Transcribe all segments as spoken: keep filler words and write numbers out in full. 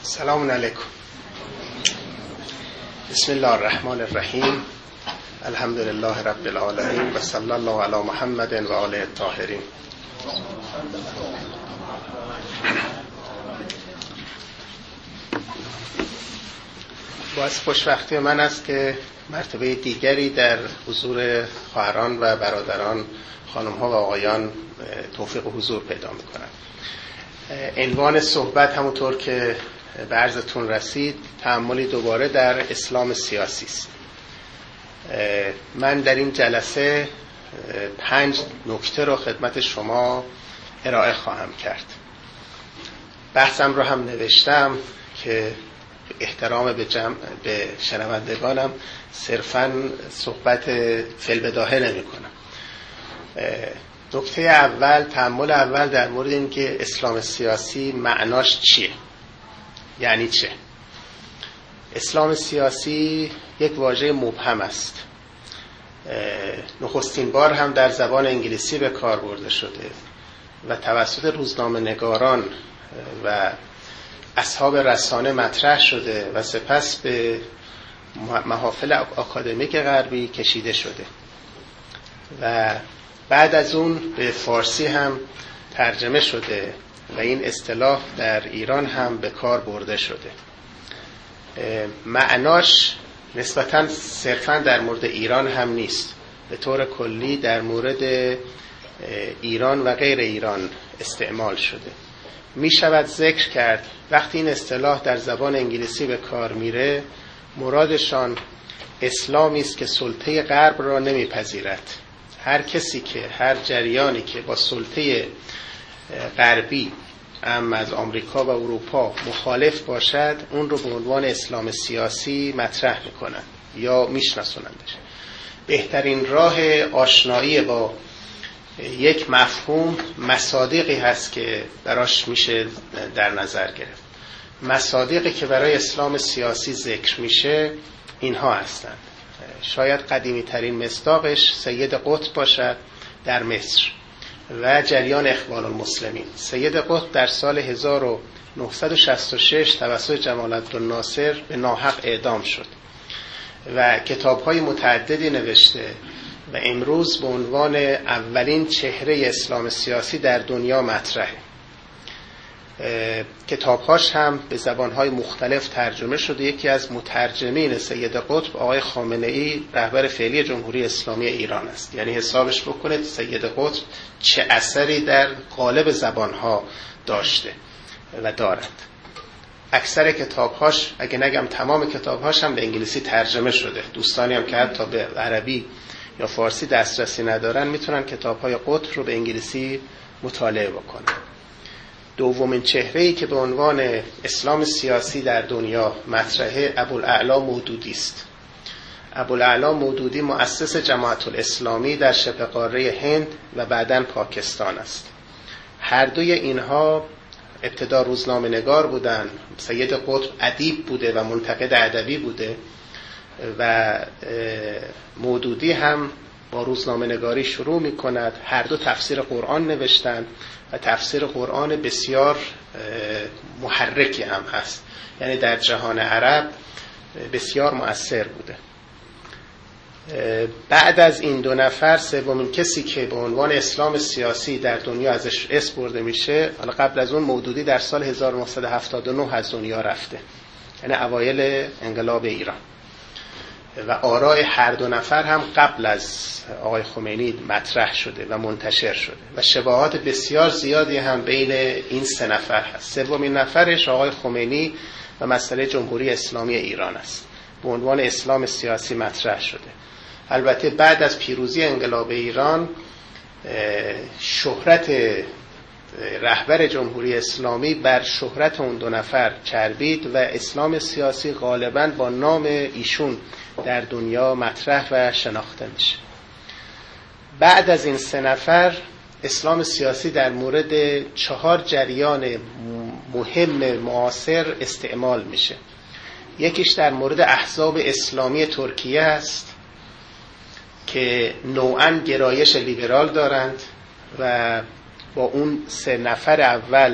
سلام علیکم. بسم الله الرحمن الرحیم. الحمد لله رب العالمین و صلی الله علی محمد و آله الطاهرین. باعث خوشبختی من است که مرتبه دیگری در حضور خواهران و برادران، خانم‌ها و آقایان توفیق حضور پیدا می‌کنم. عنوان صحبت همونطور که به عرضتون رسید، تأملی دوباره در اسلام سیاسی است. من در این جلسه پنج نکته رو خدمت شما ارائه خواهم کرد. بحثم رو هم نوشتم که احترام به جمع به شنوندگانم صرفاً صحبت فی‌البداهه نمی کنم. نکته اول، تأمل اول در مورد این که اسلام سیاسی معناش چیه، یعنی چه. اسلام سیاسی یک واژه مبهم است. نخستین بار هم در زبان انگلیسی به کار برده شده و توسط روزنامه نگاران و اصحاب رسانه مطرح شده و سپس به محافل آکادمیک غربی کشیده شده و بعد از اون به فارسی هم ترجمه شده و این اصطلاح در ایران هم به کار برده شده. معناش نسبتاً صرفاً در مورد ایران هم نیست، به طور کلی در مورد ایران و غیر ایران استعمال شده. می شود ذکر کرد وقتی این اصطلاح در زبان انگلیسی به کار میره، مرادشان اسلامی است که سلطه غرب را نمیپذیرد. هر کسی که هر جریانی که با سلطه غربی اما از آمریکا و اروپا مخالف باشد، اون رو به عنوان اسلام سیاسی مطرح میکنن یا میشناسونندش. بهترین راه آشنایی با یک مفهوم مصادیقی هست که براش میشه در نظر گرفت. مصادیقی که برای اسلام سیاسی ذکر میشه اینها هستند. شاید قدیمی ترین مصداقش سید قطب باشد در مصر و جریان اخوان المسلمین. سید قطب در سال هزار و نهصد و شصت و شش توسط جمال عبدالناصر به ناحق اعدام شد و کتاب‌های متعددی نوشته و امروز به عنوان اولین چهره اسلام سیاسی در دنیا مطرحه. کتاب‌هاش هم به زبان‌های مختلف ترجمه شده. یکی از مترجمین سید قطب آقای خامنه‌ای، رهبر فعلی جمهوری اسلامی ایران است. یعنی حسابش بکنید سید قطب چه اثری در قالب زبان‌ها داشته و دارد. اکثر کتاب‌هاش، اگه نگم تمام کتاب‌هاش هم به انگلیسی ترجمه شده. دوستانی هم که حتی به عربی یا فارسی دسترسی ندارن میتونن کتاب‌های قطب رو به انگلیسی مطالعه بکنن. دومین چهره‌ای که به عنوان اسلام سیاسی در دنیا مطرحه ابوالعلا مودودی است. ابوالعلا مودودی مؤسس جماعت الاسلامی در شبه قاره هند و بعداً پاکستان است. هر دوی اینها ابتدا روزنامه نگار بودن. سید قطب ادیب بوده و منتقد ادبی بوده و مودودی هم با روزنامه نگاری شروع می کند. هر دو تفسیر قرآن نوشتند و تفسیر قرآن بسیار محرکی هم هست، یعنی در جهان عرب بسیار مؤثر بوده. بعد از این دو نفر سومین کسی که به عنوان اسلام سیاسی در دنیا ازش اسم برده میشه، حالا قبل از اون مودودی در سال هزار و نهصد و هفتاد و نه از دنیا رفته، یعنی اوایل انقلاب ایران، و آراء هر دو نفر هم قبل از آقای خمینی مطرح شده و منتشر شده و شباهات بسیار زیادی هم بین این سه نفر هست. سومین نفرش آقای خمینی و مسئله جمهوری اسلامی ایران است، به عنوان اسلام سیاسی مطرح شده. البته بعد از پیروزی انقلاب ایران شهرت رهبر جمهوری اسلامی بر شهرت اون دو نفر چربید و اسلام سیاسی غالباً با نام ایشون در دنیا مطرح و شناخته میشه. بعد از این سه نفر اسلام سیاسی در مورد چهار جریان مهم معاصر استعمال میشه. یکیش در مورد احزاب اسلامی ترکیه است که نوعاً گرایش لیبرال دارند و با اون سه نفر اول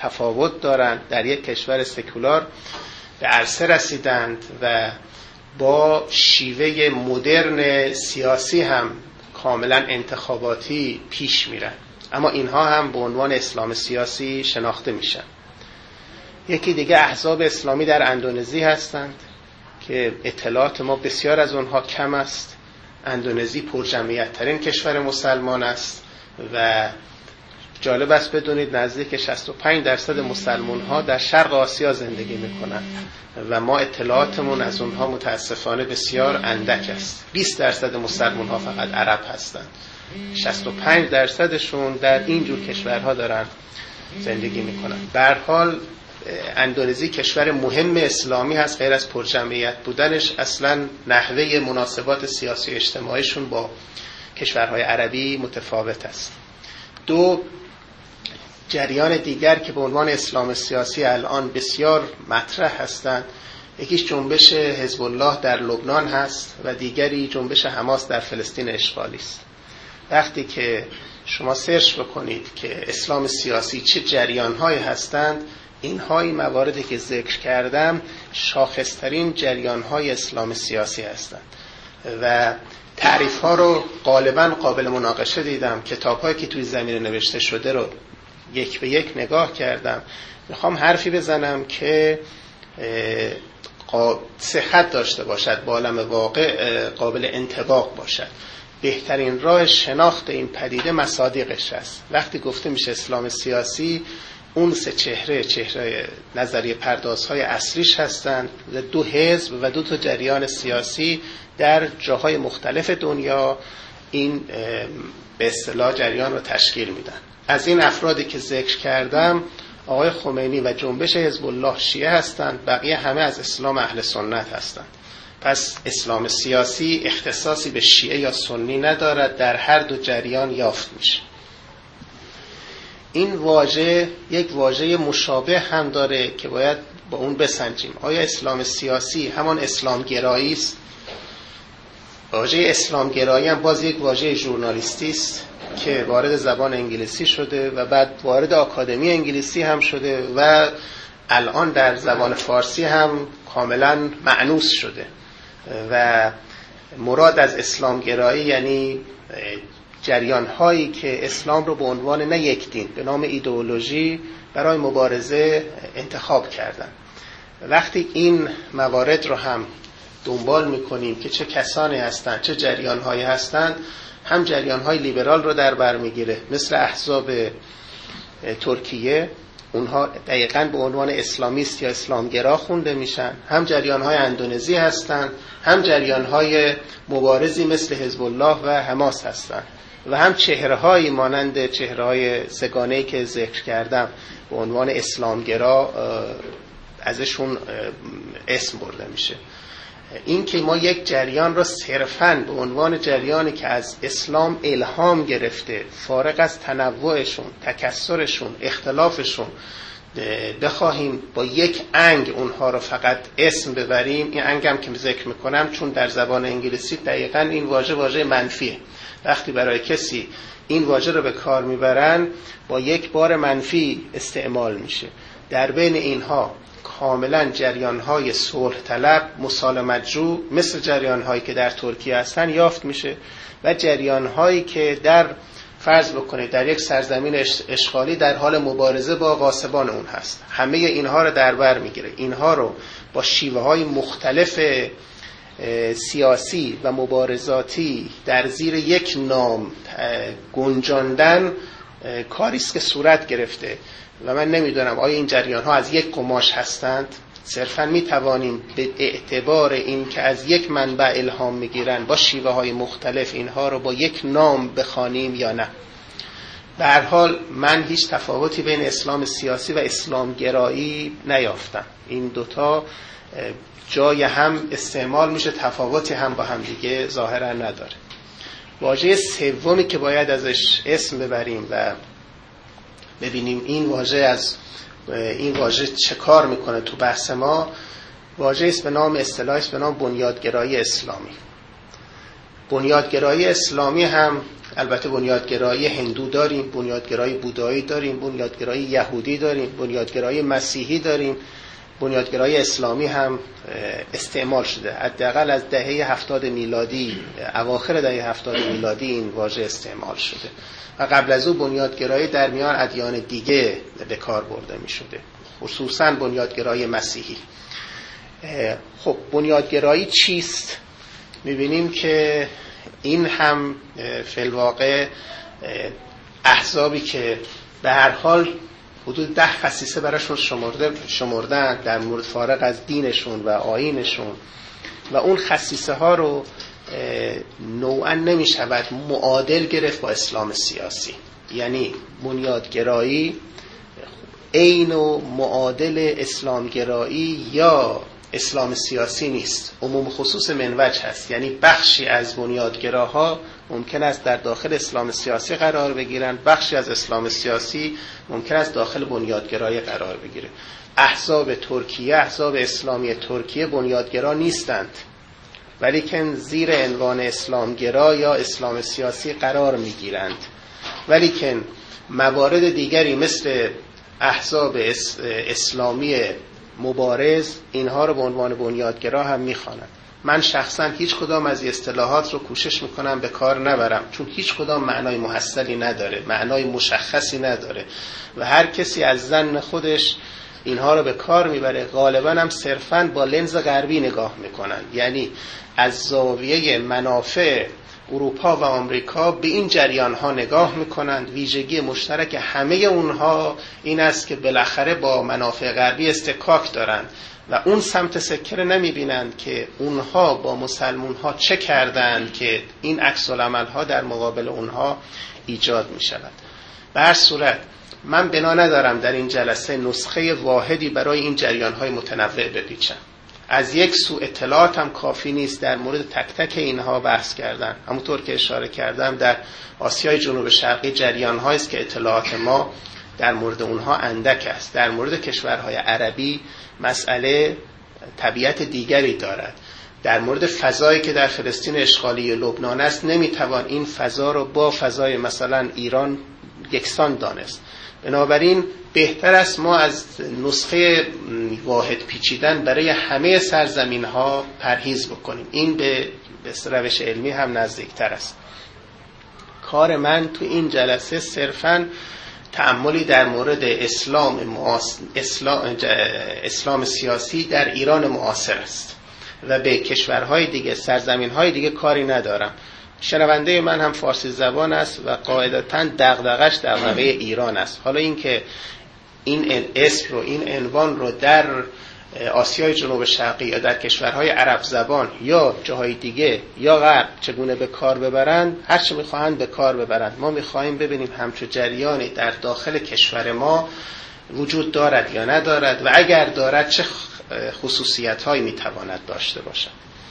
تفاوت دارند، در یک کشور سکولار به عرصه رسیدند و با شیوه مدرن سیاسی هم کاملا انتخاباتی پیش میرن، اما اینها هم به عنوان اسلام سیاسی شناخته میشن. یکی دیگه احزاب اسلامی در اندونزی هستند که اطلاعات ما بسیار از اونها کم است. اندونزی پرجمعیت ترین کشور مسلمان است و جالب است بدونید نزدیک شصت و پنج درصد مسلمان ها در شرق آسیا زندگی میکنند و ما اطلاعاتمون از اونها متاسفانه بسیار اندک است. بیست درصد مسلمان ها فقط عرب هستند، شصت و پنج درصدشون در این جور کشورها دارن زندگی میکنن. به هر حال اندونزی کشور مهم اسلامی هست، غیر از پرجمعیت بودنش اصلا نحوه مناسبات سیاسی و اجتماعیشون با کشورهای عربی متفاوت است. دو جریان دیگر که به عنوان اسلام سیاسی الان بسیار مطرح هستند، یکیش جنبش حزب الله در لبنان هست و دیگری جنبش حماس در فلسطین اشغالی است. وقتی که شما سرچ بکنید که اسلام سیاسی چه جریان‌هایی هستند، اینها این مواردی که ذکر کردم شاخصترین جریان‌های اسلام سیاسی هستند و تعریف‌ها رو غالباً قابل مناقشه دیدم. کتاب‌هایی که توی زمینه نوشته شده رو یک به یک نگاه کردم. میخوام حرفی بزنم که صحت داشته باشد، با عالم واقع قابل انطباق باشد. بهترین راه شناخت این پدیده مصادیقش است. وقتی گفته میشه اسلام سیاسی، اون سه چهره چهره نظریه پردازهای اصلیش هستند و دو حزب و دو تا جریان سیاسی در جاهای مختلف دنیا این به اصطلاح جریان رو تشکیل میدن. از این افرادی که ذکر کردم، آقای خمینی و جنبش حزب الله شیعه هستند، بقیه همه از اسلام اهل سنت هستند. پس اسلام سیاسی اختصاصی به شیعه یا سنی ندارد، در هر دو جریان یافت میشه. این واژه یک واژه مشابه هم داره که باید با اون بسنجیم. آیا اسلام سیاسی همان اسلام گرایی است؟ واژه اسلام گرایی هم باز یک واژه ژورنالیستی است که وارد زبان انگلیسی شده و بعد وارد آکادمی انگلیسی هم شده و الان در زبان فارسی هم کاملا مأنوس شده و مراد از اسلام گرایی یعنی جریان هایی که اسلام رو به عنوان نه یک دین، به نام ایدئولوژی برای مبارزه انتخاب کردن. وقتی این موارد رو هم دنبال میکنیم که چه کسانی هستند، چه جریان هایی هستند، هم جریان های لیبرال رو در بر میگیره مثل احزاب ترکیه، اونها دقیقاً به عنوان اسلامیست یا اسلامگرا خونده میشن، هم جریان های اندونزی هستند، هم جریان های مبارزی مثل حزب الله و حماس هستند و هم چهره‌هایی مانند چهره‌های سگانه‌ای که ذکر کردم به عنوان اسلامگرا ازشون اسم برده میشه. این که ما یک جریان را صرفاً به عنوان جریانی که از اسلام الهام گرفته، فارغ از تنوعشون، تکثرشون، اختلافشون، بخواهیم با یک انگ اونها رو فقط اسم ببریم، این انگ هم که ذکر میکنم چون در زبان انگلیسی دقیقاً این واژه واژه منفیه. وقتی برای کسی این واژه رو به کار میبرن با یک بار منفی استعمال میشه. در بین اینها کاملا جریان‌های صلح طلب، مسالمت جو مثل جریان‌هایی که در ترکیه هستن یافت میشه و جریان‌هایی که در فرض بکنید در یک سرزمین اشغالی در حال مبارزه با غاصبان اون هست. همه اینها رو در بر میگیره. اینها رو با شیوه‌های مختلف سیاسی و مبارزاتی در زیر یک نام گنجاندن کاریست که صورت گرفته و من نمیدونم آیا این جریان ها از یک قماش هستند. صرفا میتوانیم به اعتبار این که از یک منبع الهام میگیرن با شیوه های مختلف اینها رو با یک نام بخوانیم یا نه. به هر حال من هیچ تفاوتی بین اسلام سیاسی و اسلام گرایی نیافتم. این دوتا جای هم استعمال میشه، تفاوتی هم با هم دیگه ظاهرا نداره. واژه سومی که باید ازش اسم ببریم و ببینیم این واژه از این واژه چه کار میکنه تو بحث ما، واژه است به نام اصطلاحی است به نام بنیادگرایی اسلامی. بنیادگرایی اسلامی هم البته بنیادگرایی هندو داریم، بنیادگرایی بودایی داریم، بنیادگرایی یهودی داریم، بنیادگرایی مسیحی داریم، بنیادگرایی اسلامی هم استعمال شده. حداقل از دهه هفتاد میلادی، اواخر دهه هفتاد میلادی این واژه استعمال شده و قبل از او بنیادگرایی در میان ادیان دیگه به کار برده می شده، خصوصا بنیادگرایی مسیحی. خب بنیادگرایی چیست؟ می‌بینیم که این هم فی الواقع احزابی که به هر حال حدود ده خصیصه براشون شمرده شمردن در مورد فارغ از دینشون و آیینشون و اون خصیصه ها رو نوعا نمی شود معادل گرفت با اسلام سیاسی. یعنی بنیادگرایی عین و معادل اسلامگرایی یا اسلام سیاسی نیست، عموم خصوص منوج هست. یعنی بخشی از بنیادگراها ممکن است در داخل اسلام سیاسی قرار بگیرن، بخشی از اسلام سیاسی ممکن است داخل بنیادگرایی قرار بگیره. احزاب ترکیه، احزاب اسلامی ترکیه بنیادگرا نیستند، ولی که زیر عنوان اسلامگرا یا اسلام سیاسی قرار میگیرند، ولی که موارد دیگری مثل احزاب اسلامی مبارز اینها رو به عنوان بنیادگرا هم میخوانند. من شخصا هیچ کدام از اصطلاحات رو کوشش میکنم به کار نبرم، چون هیچ کدام معنای محصلی نداره، معنای مشخصی نداره و هر کسی از ظن خودش اینها رو به کار میبره. غالبا هم صرفاً با لنز غربی نگاه میکنن، یعنی از زاویه منافع اروپا و آمریکا به این جریان ها نگاه میکنند. ویژگی مشترک همه اونها این است که بالاخره با منافع غربی استکاک دارند و اون سمت سکه رو نمیبینند که اونها با مسلمون ها چه کردند که این عکس العمل ها در مقابل اونها ایجاد میشود. به هر صورت من بنا ندارم در این جلسه نسخه واحدی برای این جریان های متنوع بپیچم. از یک سو اطلاعات هم کافی نیست در مورد تک تک اینها بحث کردن. همونطور که اشاره کردم در آسیای جنوب شرقی جریان هایی است که اطلاعات ما در مورد اونها اندک است. در مورد کشورهای عربی مسئله طبیعت دیگری دارد. در مورد فضایی که در فلسطین اشغالی لبنان است نمیتوان این فضا رو با فضای مثلا ایران یکسان دانست. بنابراین بهتر است ما از نسخه واحد پیچیدن برای همه سرزمین ها پرهیز بکنیم. این به روش علمی هم نزدیکتر است. کار من تو این جلسه صرفاً تأملی در مورد اسلام معاصر، اسلام, اسلام سیاسی در ایران معاصر است و به کشورهای دیگه، سرزمینهای دیگه کاری ندارم. شنونده من هم فارسی زبان است و قاعدتاً دغدغش دغدغه ایران است. حالا این که این اسم رو، این عنوان رو در آسیای جنوب شرقی یا در کشورهای عرب زبان یا جاهای دیگه یا غرب چگونه به کار ببرند، هر چه میخواهند به کار ببرند. ما میخواهیم ببینیم همچون جریانی در داخل کشور ما وجود دارد یا ندارد و اگر دارد چه خصوصیت هایی میتواند داشته باشد.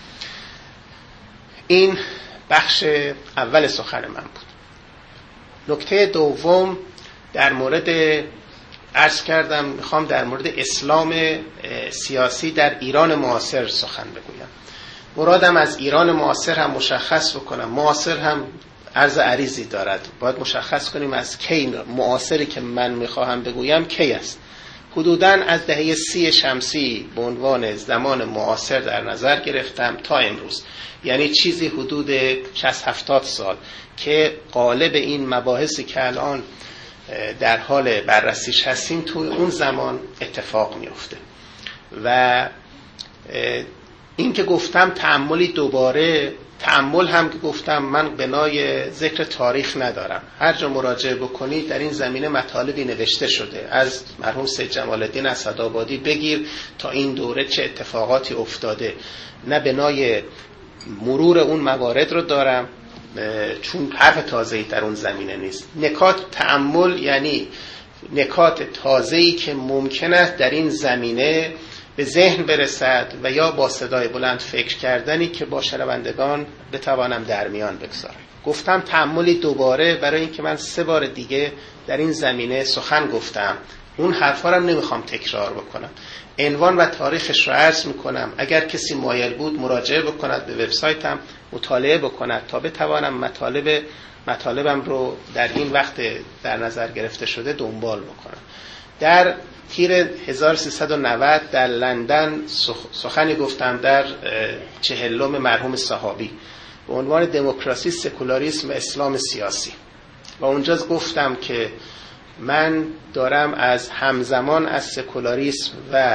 این بخش اول سخن من بود. نکته دوم در مورد عرض کردم میخوام در مورد اسلام سیاسی در ایران معاصر سخن بگویم. مرادم از ایران معاصر هم مشخص بکنم. معاصر هم عرض عریضی دارد. باید مشخص کنیم از کی معاصری که من میخواهم بگویم کی است. حدوداً از دهه سی شمسی به عنوان زمان معاصر در نظر گرفتم تا امروز، یعنی چیزی حدود شصت هفتاد سال که قالب این مباحثی که الان در حال بررسیش هستیم توی اون زمان اتفاق میفته. و این که گفتم تأملی دوباره، تأمل هم که گفتم من بنای ذکر تاریخ ندارم. هر جا مراجعه بکنید در این زمینه مطالبی نوشته شده، از مرحوم سید جمال الدین اسدآبادی بگیر تا این دوره چه اتفاقاتی افتاده. نه بنای مرور اون موارد رو دارم چون حرف تازه‌ای در اون زمینه نیست. نکات تأمل یعنی نکات تازه‌ای که ممکن است در این زمینه به ذهن برسد و یا با صدای بلند فکر کردنی که با شنوندگان بتوانم در میان بگذارم. گفتم تأملی دوباره برای اینکه من سه بار دیگه در این زمینه سخن گفتم، اون حرفا رو نمیخوام تکرار بکنم. عنوان و تاریخش رو عرض میکنم. اگر کسی مایل بود مراجعه بکند به وبسایتم، مطالعه بکند تا بتوانم مطالب مطالبم رو در این وقت در نظر گرفته شده دنبال بکنم. در تیر هزار و سیصد و نود در لندن سخنی گفتم در چهلم مرحوم صحابی به عنوان دموکراسی، سکولاریسم و اسلام سیاسی، و اونجا گفتم که من دارم از همزمان از سکولاریسم و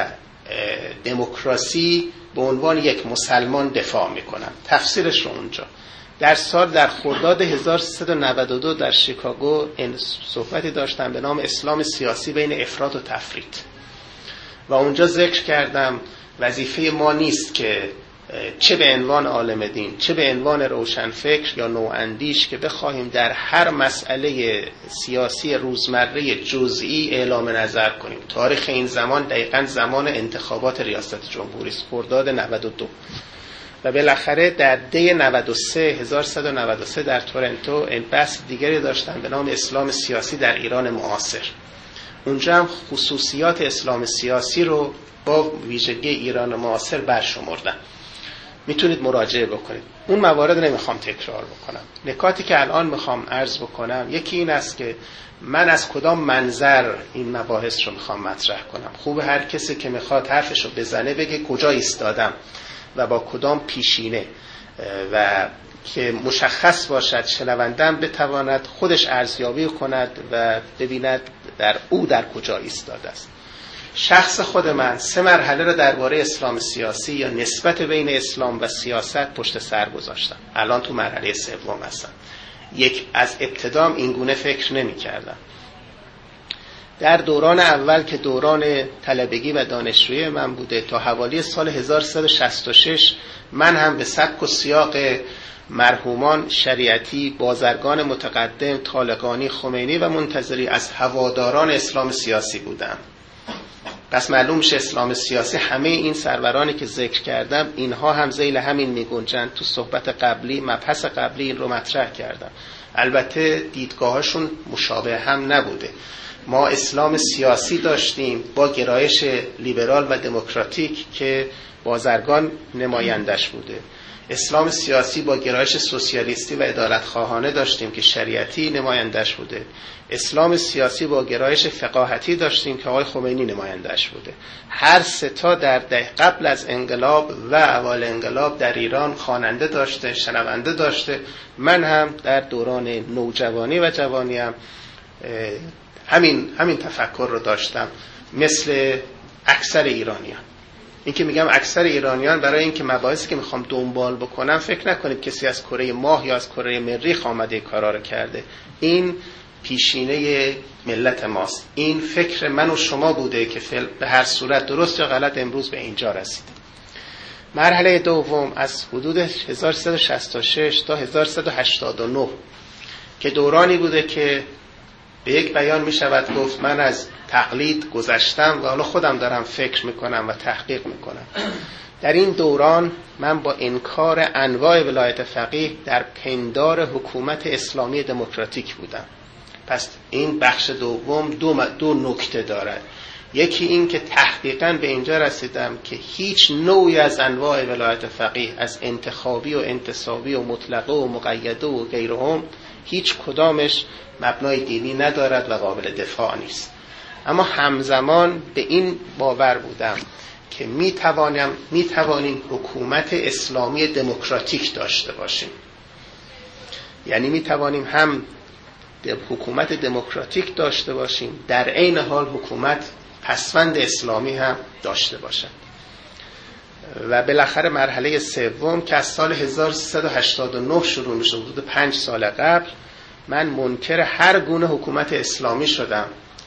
دموکراسی به عنوان یک مسلمان دفاع میکنم. تفسیرش رو اونجا در سال در خرداد هزار و سیصد و نود و دو در شیکاگو این صحبتی داشتم به نام اسلام سیاسی بین افراط و تفریط، و اونجا ذکر کردم وظیفه ما نیست که چه به عنوان عالم دین، چه به عنوان روشنفکر یا نواندیش که بخواهیم در هر مسئله سیاسی روزمره جزئی اعلام نظر کنیم. تاریخ این زمان دقیقاً زمان انتخابات ریاست جمهوری است، خرداد نود و دو، و بالاخره در دی نود و سه هزار و سیصد و نود و سه در تورنتو این بحث دیگری داشتن به نام اسلام سیاسی در ایران معاصر. اونجا هم خصوصیات اسلام سیاسی رو با ویژگی ایران معاصر برشمردن. میتونید مراجعه بکنید. اون موارد نمیخوام تکرار بکنم. نکاتی که الان میخوام عرض بکنم یکی این است که من از کدام منظر این مباحث رو میخوام مطرح کنم. خوب هر کسی که میخواد حرفش رو بزنه بگه کجا ایستادم و با کدام پیشینه، و که مشخص باشد شنوندم بتواند خودش ارزیابی کند و ببیند در او در کجا ایستاده است. شخص خود من سه مرحله را درباره اسلام سیاسی یا نسبت بین اسلام و سیاست پشت سر گذاشتم. الان تو مرحله سوم هستم. یک از ابتدام این گونه فکر نمی کردم. در دوران اول که دوران طلبگی و دانشجویی من بوده تا حوالی سال هزار و سیصد و شصت و شش من هم به سبک و سیاق مرحومان شریعتی، بازرگان متقدم، طالقانی، خمینی و منتظری از هواداران اسلام سیاسی بودم. پس معلوم شه اسلام سیاسی همه این سرورانی که ذکر کردم اینها هم ذیل همین میگنجند. تو صحبت قبلی مبحث قبلی این رو مطرح کردم. البته دیدگاهاشون مشابه هم نبوده. ما اسلام سیاسی داشتیم با گرایش لیبرال و دموکراتیک که بازرگان نمایندش بوده. اسلام سیاسی با گرایش سوسیالیستی و عدالتخواهانه داشتیم که شریعتی نمایندش بوده. اسلام سیاسی با گرایش فقاهتی داشتیم که آقای خمینی نمایندش بوده. هر سه تا در قبل از انقلاب و اول انقلاب در ایران خواننده داشته، شنونده داشته. من هم در دوران نوجوانی و جوانیم همین همین تفکر رو داشتم، مثل اکثر ایرانیان. این که میگم اکثر ایرانیان برای اینکه مباحثی که میخوام دنبال بکنم فکر نکنید کسی از کره ماه یا از کره مریخ آمده کارا رو کرده. این پیشینه ملت ماست. این فکر من و شما بوده که به هر صورت درست یا غلط امروز به اینجا رسید. مرحله دوم از حدود هزار و سیصد و شصت و شش تا هزار و سیصد و هشتاد و نه که دورانی بوده که به یک بیان می شود گفت من از تقلید گذشتم و حالا خودم دارم فکر میکنم و تحقیق میکنم. در این دوران من با انکار انواع ولایت فقیه در پندار حکومت اسلامی دموکراتیک بودم. پس این بخش دوم دو, دو نکته دارد. یکی این که تحقیقاً به اینجا رسیدم که هیچ نوعی از انواع ولایت فقیه، از انتخابی و انتصابی و مطلقه و مقیده و غیرهم، هیچ کدامش مبنای دینی ندارد و قابل دفاع نیست. اما همزمان به این باور بودم که می توانیم می توانیم حکومت اسلامی دموکراتیک داشته باشیم. یعنی می توانیم هم حکومت دموکراتیک داشته باشیم، در عین حال حکومت پسوند اسلامی هم داشته باشد. و بالاخره مرحله سوم که از سال هزار و سیصد و هشتاد و نه شروع میشه، حدود پنج سال قبل، من منکر هر گونه حکومت اسلامی شدم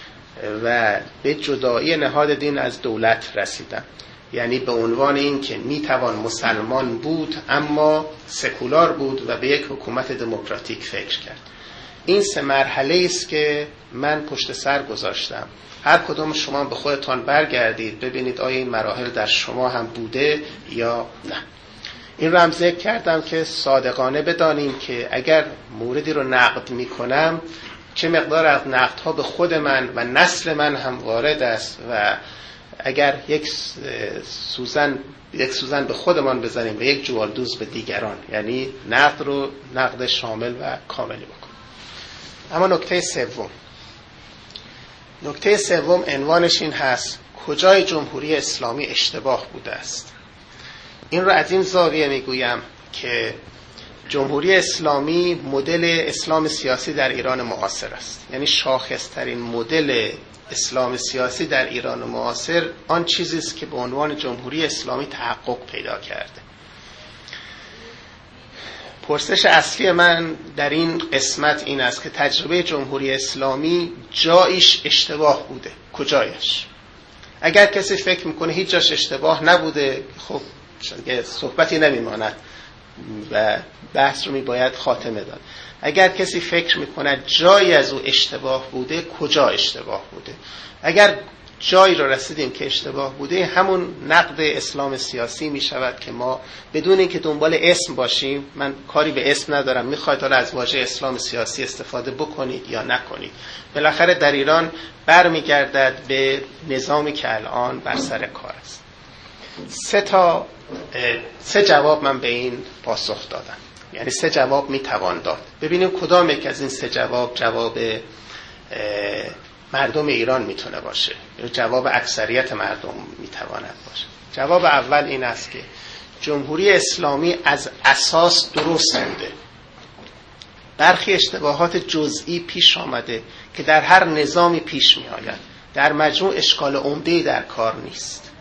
و به جدایی نهاد دین از دولت رسیدم. یعنی به عنوان این که میتوان مسلمان بود اما سکولار بود و به یک حکومت دموکراتیک فکر کرد. این سه مرحله است که من پشت سر گذاشتم. هر کدوم شما به خودتان برگردید ببینید آیا این مراحل در شما هم بوده یا نه. این رو هم ذکر کردم که صادقانه بدانیم که اگر موردی رو نقد میکنم چه مقدار از نقدها به خود من و نسل من هم وارد است و اگر یک سوزن یک سوزن به خودمان بزنیم و یک جوالدوز به دیگران، یعنی نقد رو نقد شامل و کاملی بکنیم. اما نکته سوم نکته سوم عنوانش این هست کجای جمهوری اسلامی اشتباه بوده است. این رو از این زاویه میگویم که جمهوری اسلامی مدل اسلام سیاسی در ایران معاصر است، یعنی شاخصترین مدل اسلام سیاسی در ایران معاصر آن چیزی است که به عنوان جمهوری اسلامی تحقق پیدا کرده. پرسش اصلی من در این قسمت این است که تجربه جمهوری اسلامی جایش اشتباه بوده، کجایش؟ اگر کسی فکر میکنه هیچ جاش اشتباه نبوده، خب صحبتی نمیماند و بحث رو میباید خاتمه داد. اگر کسی فکر میکنه جایی از او اشتباه بوده، کجا اشتباه بوده؟ اگر جایی رو رسیدیم که اشتباه بوده، همون نقد اسلام سیاسی میشود که ما بدون اینکه دنبال اسم باشیم، من کاری به اسم ندارم، میخواید حالا از واژه اسلام سیاسی استفاده بکنید یا نکنید، بالاخره در ایران برمیگردد به نظامی که الان بر سر کار است. سه تا سه جواب من به این پاسخ دادم، یعنی سه جواب میتوان داد. ببینیم کدام یک از این سه جواب جواب مردم ایران میتونه باشه یا جواب اکثریت مردم میتواند باشه. جواب اول این است که جمهوری اسلامی از اساس درست بوده. برخی اشتباهات جزئی پیش آمده که در هر نظامی پیش می آید، در مجموع اشکال عمده‌ای در کار نیست.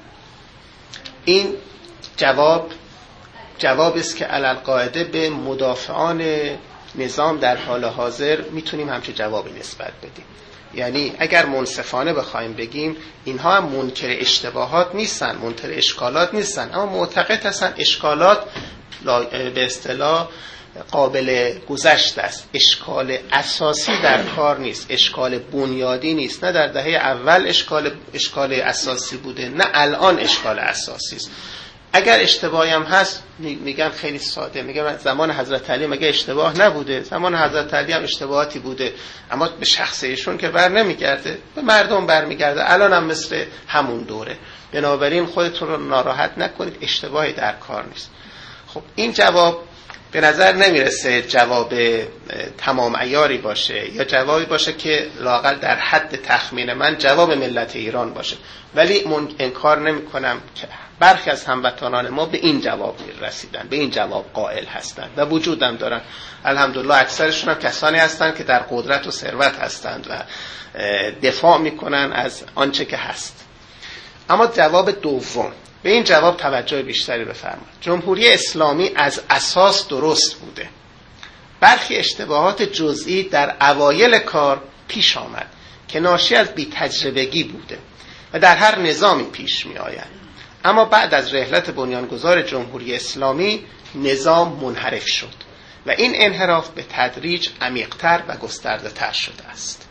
این جواب جواب است که علالقاعده به مدافعان نظام در حال حاضر میتونیم همچه جوابی نسبت بدیم. یعنی اگر منصفانه بخوایم بگیم اینها هم منکر اشتباهات نیستن، منکر اشکالات نیستن، اما معتقد هستن اشکالات به اصطلاح قابل گذشت است، اشکال اساسی در کار نیست، اشکال بنیادی نیست. نه در دهه اول اشکال اشکال اساسی بوده، نه الان اشکال اساسی است. اگر اشتباهی هم هست میگن خیلی ساده، میگن زمان حضرت علی مگه اشتباه نبوده؟ زمان حضرت علی هم اشتباهاتی بوده، اما به شخص ایشون که بر نمیگرده، به مردم برمیگرده. الان هم مثل همون دوره. بنابراین خودتون رو ناراحت نکنید، اشتباهی در کار نیست. خب این جواب به نظر نمیرسه جواب تمام عیاری باشه، یا جوابی باشه که لااقل در حد تخمین من جواب ملت ایران باشه. ولی من انکار نمی کنم که برخی از هموطنان ما به این جواب رسیدن، به این جواب قائل هستند و وجودم دارن. الحمدلله اکثرشون هم کسانی هستند که در قدرت و ثروت هستند و دفاع میکنن از آنچه که هست. اما جواب دوم، به این جواب توجه بیشتری بفرمایید. جمهوری اسلامی از اساس درست بوده. برخی اشتباهات جزئی در اوایل کار پیش آمد که ناشی از بی‌تجربگی بوده و در هر نظامی پیش می آید. اما بعد از رحلت بنیانگذار جمهوری اسلامی نظام منحرف شد و این انحراف به تدریج عمیق‌تر و گسترده‌تر شده است.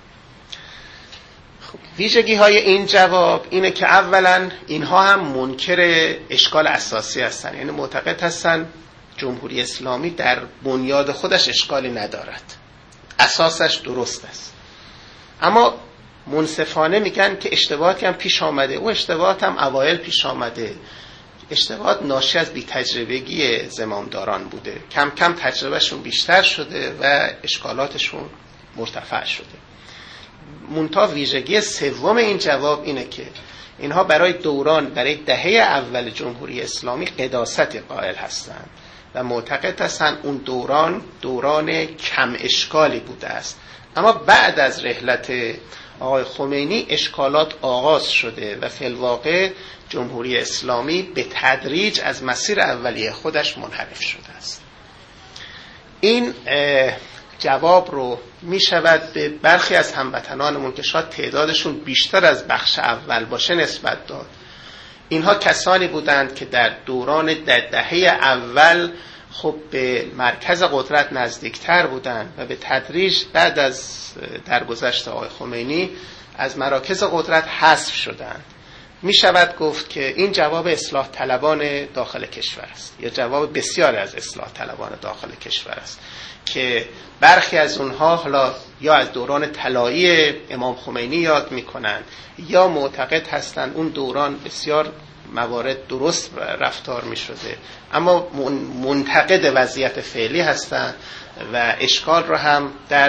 ویژگی های این جواب اینه که اولا اینها هم منکر اشکال اساسی هستن، یعنی معتقد هستن جمهوری اسلامی در بنیاد خودش اشکالی ندارد، اساسش درست است. اما منصفانه میگن که اشتباهاتی هم پیش آمده، او اشتباهات هم اوایل پیش آمده، اشتباهات ناشی از بی‌تجربگی زمامداران بوده، کم کم تجربهشون بیشتر شده و اشکالاتشون مرتفع شده. منتها ویژگی سوم این جواب اینه که اینها برای دوران برای دهه اول جمهوری اسلامی قداست قائل هستند و معتقد هستند اون دوران دوران کم اشکالی بوده است. اما بعد از رحلت آقای خمینی اشکالات آغاز شده و فی الواقع جمهوری اسلامی به تدریج از مسیر اولیه خودش منحرف شده است. این جواب رو می شود به برخی از هموطنانمون که شاید تعدادشون بیشتر از بخش اول باشه نسبت داد. اینها کسانی بودند که در دوران در دهه اول خب به مرکز قدرت نزدیکتر بودند و به تدریج بعد از درگذشت آقای خمینی از مراکز قدرت حذف شدند. می شود گفت که این جواب اصلاح طلبان داخل کشور است، یا جواب بسیار از اصلاح طلبان داخل کشور است که برخی از اونها حالا یا از دوران طلایی امام خمینی یاد میکنن یا معتقد هستند اون دوران بسیار موارد درست رفتار میشده، اما منتقد وضعیت فعلی هستند و اشکال رو هم در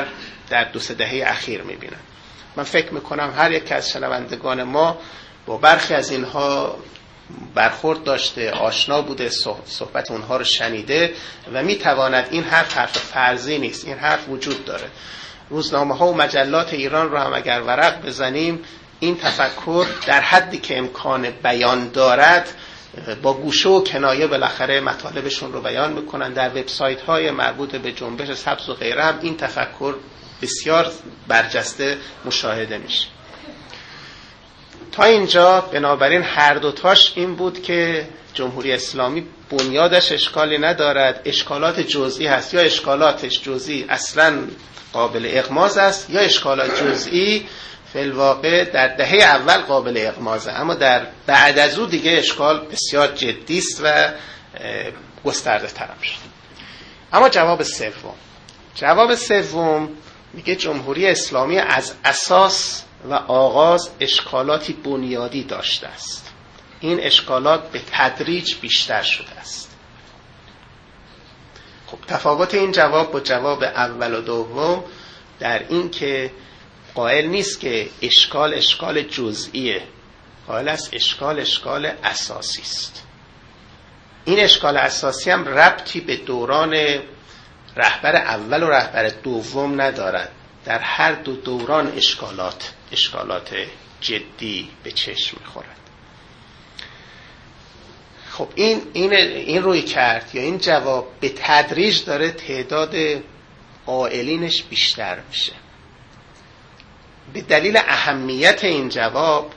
در دو سه دهه اخیر میبینن. من فکر میکنم هر یک از شنوندگان ما با برخی از اینها برخورد داشته، آشنا بوده، صحبت اونها رو شنیده و میتواند این حرف حرف فرضی نیست، این حرف وجود داره. روزنامه ها و مجلات ایران رو هم اگر ورق بزنیم، این تفکر در حدی که امکان بیان دارد با گوشه و کنایه بالاخره مطالبشون رو بیان میکنن. در وبسایت های مربوط به جنبش سبز و غیره هم این تفکر بسیار برجسته مشاهده میشه. تا اینجا بنابراین هر دوتاش این بود که جمهوری اسلامی بنیادش اشکالی ندارد، اشکالات جزئی هست، یا اشکالاتش جزئی اصلا قابل اغماض است یا اشکالات جزئی فی الواقع در دهه اول قابل اغماضه، اما در بعد از او دیگه اشکال بسیار جدی است و گسترده تر میشه. اما جواب سوم جواب سوم میگه جمهوری اسلامی از اساس و آغاز اشکالاتی بنیادی داشته است. این اشکالات به تدریج بیشتر شده است. خب تفاوت این جواب با جواب اول و دوم در این که قائل نیست که اشکال اشکال جزئیه، قائل است اشکال اشکال اساسی است. این اشکال اساسی هم ربطی به دوران رهبر اول و رهبر دوم ندارد. در هر دو دوران اشکالات اشکالات جدی به چشم می‌خورد. خب این این این روی کرد یا این جواب به تدریج داره تعداد قائلینش بیشتر میشه. به دلیل اهمیت این جواب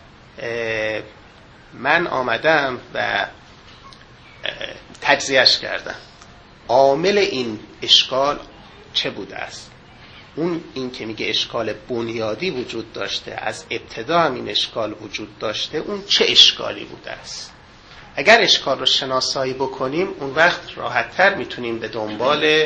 من آمدم و تجزیهش کردم. عامل این اشکال چه بوده است؟ اون این که میگه اشکال بنیادی وجود داشته، از ابتدا هم این اشکال وجود داشته، اون چه اشکالی بوده است؟ اگر اشکال رو شناسایی بکنیم اون وقت راحت‌تر میتونیم به دنبال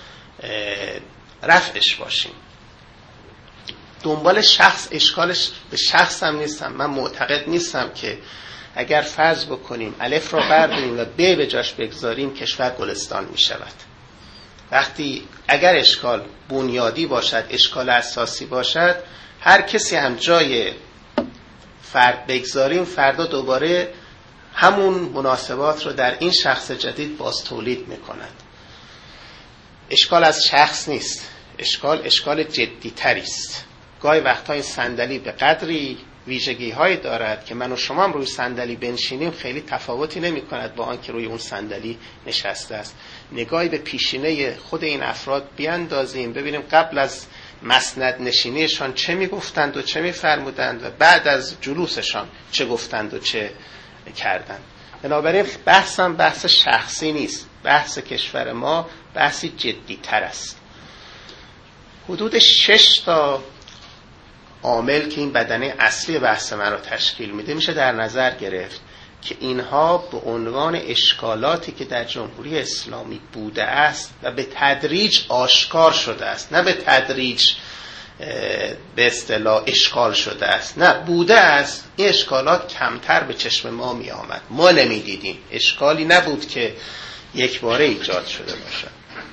رفعش باشیم. دنبال شخص اشکالش به شخص هم نیستم. من معتقد نیستم که اگر فرض بکنیم الف را برداریم و ب به جاش بگذاریم کشور گلستان می شود. وقتی اگر اشکال بنیادی باشد، اشکال اساسی باشد، هر کسی هم جای فرد بگذاریم فردا دوباره همون مناسبات رو در این شخص جدید باز تولید می کند. اشکال از شخص نیست، اشکال اشکال جدی تری است. گاهی وقتا این صندلی به قدری ویژگی هایی دارد که من و شما هم روی صندلی بنشینیم خیلی تفاوتی نمی کند با آنکه روی اون صندلی نشسته است. نگاهی به پیشینه خود این افراد بیاندازیم ببینیم قبل از مسند نشینیشان چه می گفتند و چه می فرمودند و بعد از جلوسشان چه گفتند و چه کردند. بنابراین بحثم بحث شخصی نیست، بحث کشور ما بحثی جدی تر است. حدود شش تا عامل که این بدنه اصلی بحث من رو تشکیل میده میشه در نظر گرفت که اینها به عنوان اشکالاتی که در جمهوری اسلامی بوده است و به تدریج آشکار شده است، نه به تدریج به اصطلاح اشکال شده است، نه بوده است. این اشکالات کمتر به چشم ما می آمد، ما نمی دیدیم، اشکالی نبود که یک باره ایجاد شده باشد.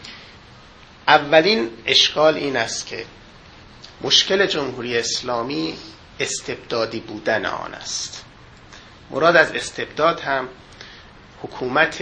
اولین اشکال این است که مشکل جمهوری اسلامی استبدادی بودن آن است. مراد از استبداد هم حکومت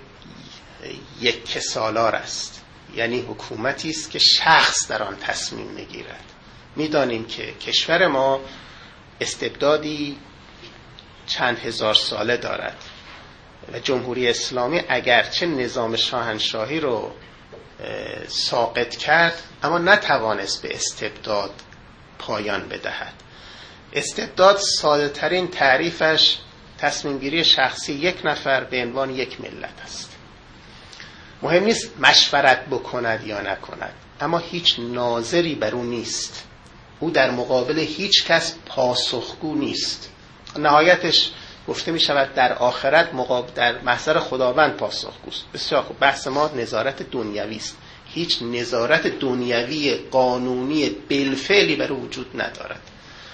یک سالار است، یعنی حکومتی است که شخص در آن تصمیم میگیرد. میدانیم که کشور ما استبدادی چند هزار ساله دارد و جمهوری اسلامی اگرچه نظام شاهنشاهی رو ساقط کرد اما نتوانست به استبداد پایان بدهد. استبداد ساده ترین تعریفش تصمیم گیری شخصی یک نفر به عنوان یک ملت است. مهم نیست مشورت بکند یا نکند، اما هیچ ناظری بر او نیست. او در مقابل هیچ کس پاسخگو نیست. نهایتش گفته می شود در آخرت مقابل در محضر خداوند پاسخگوست. بسیار خوب، بحث ما نظارت دنیوی است. هیچ نظارت دنیوی قانونی بالفعلی بر او وجود ندارد.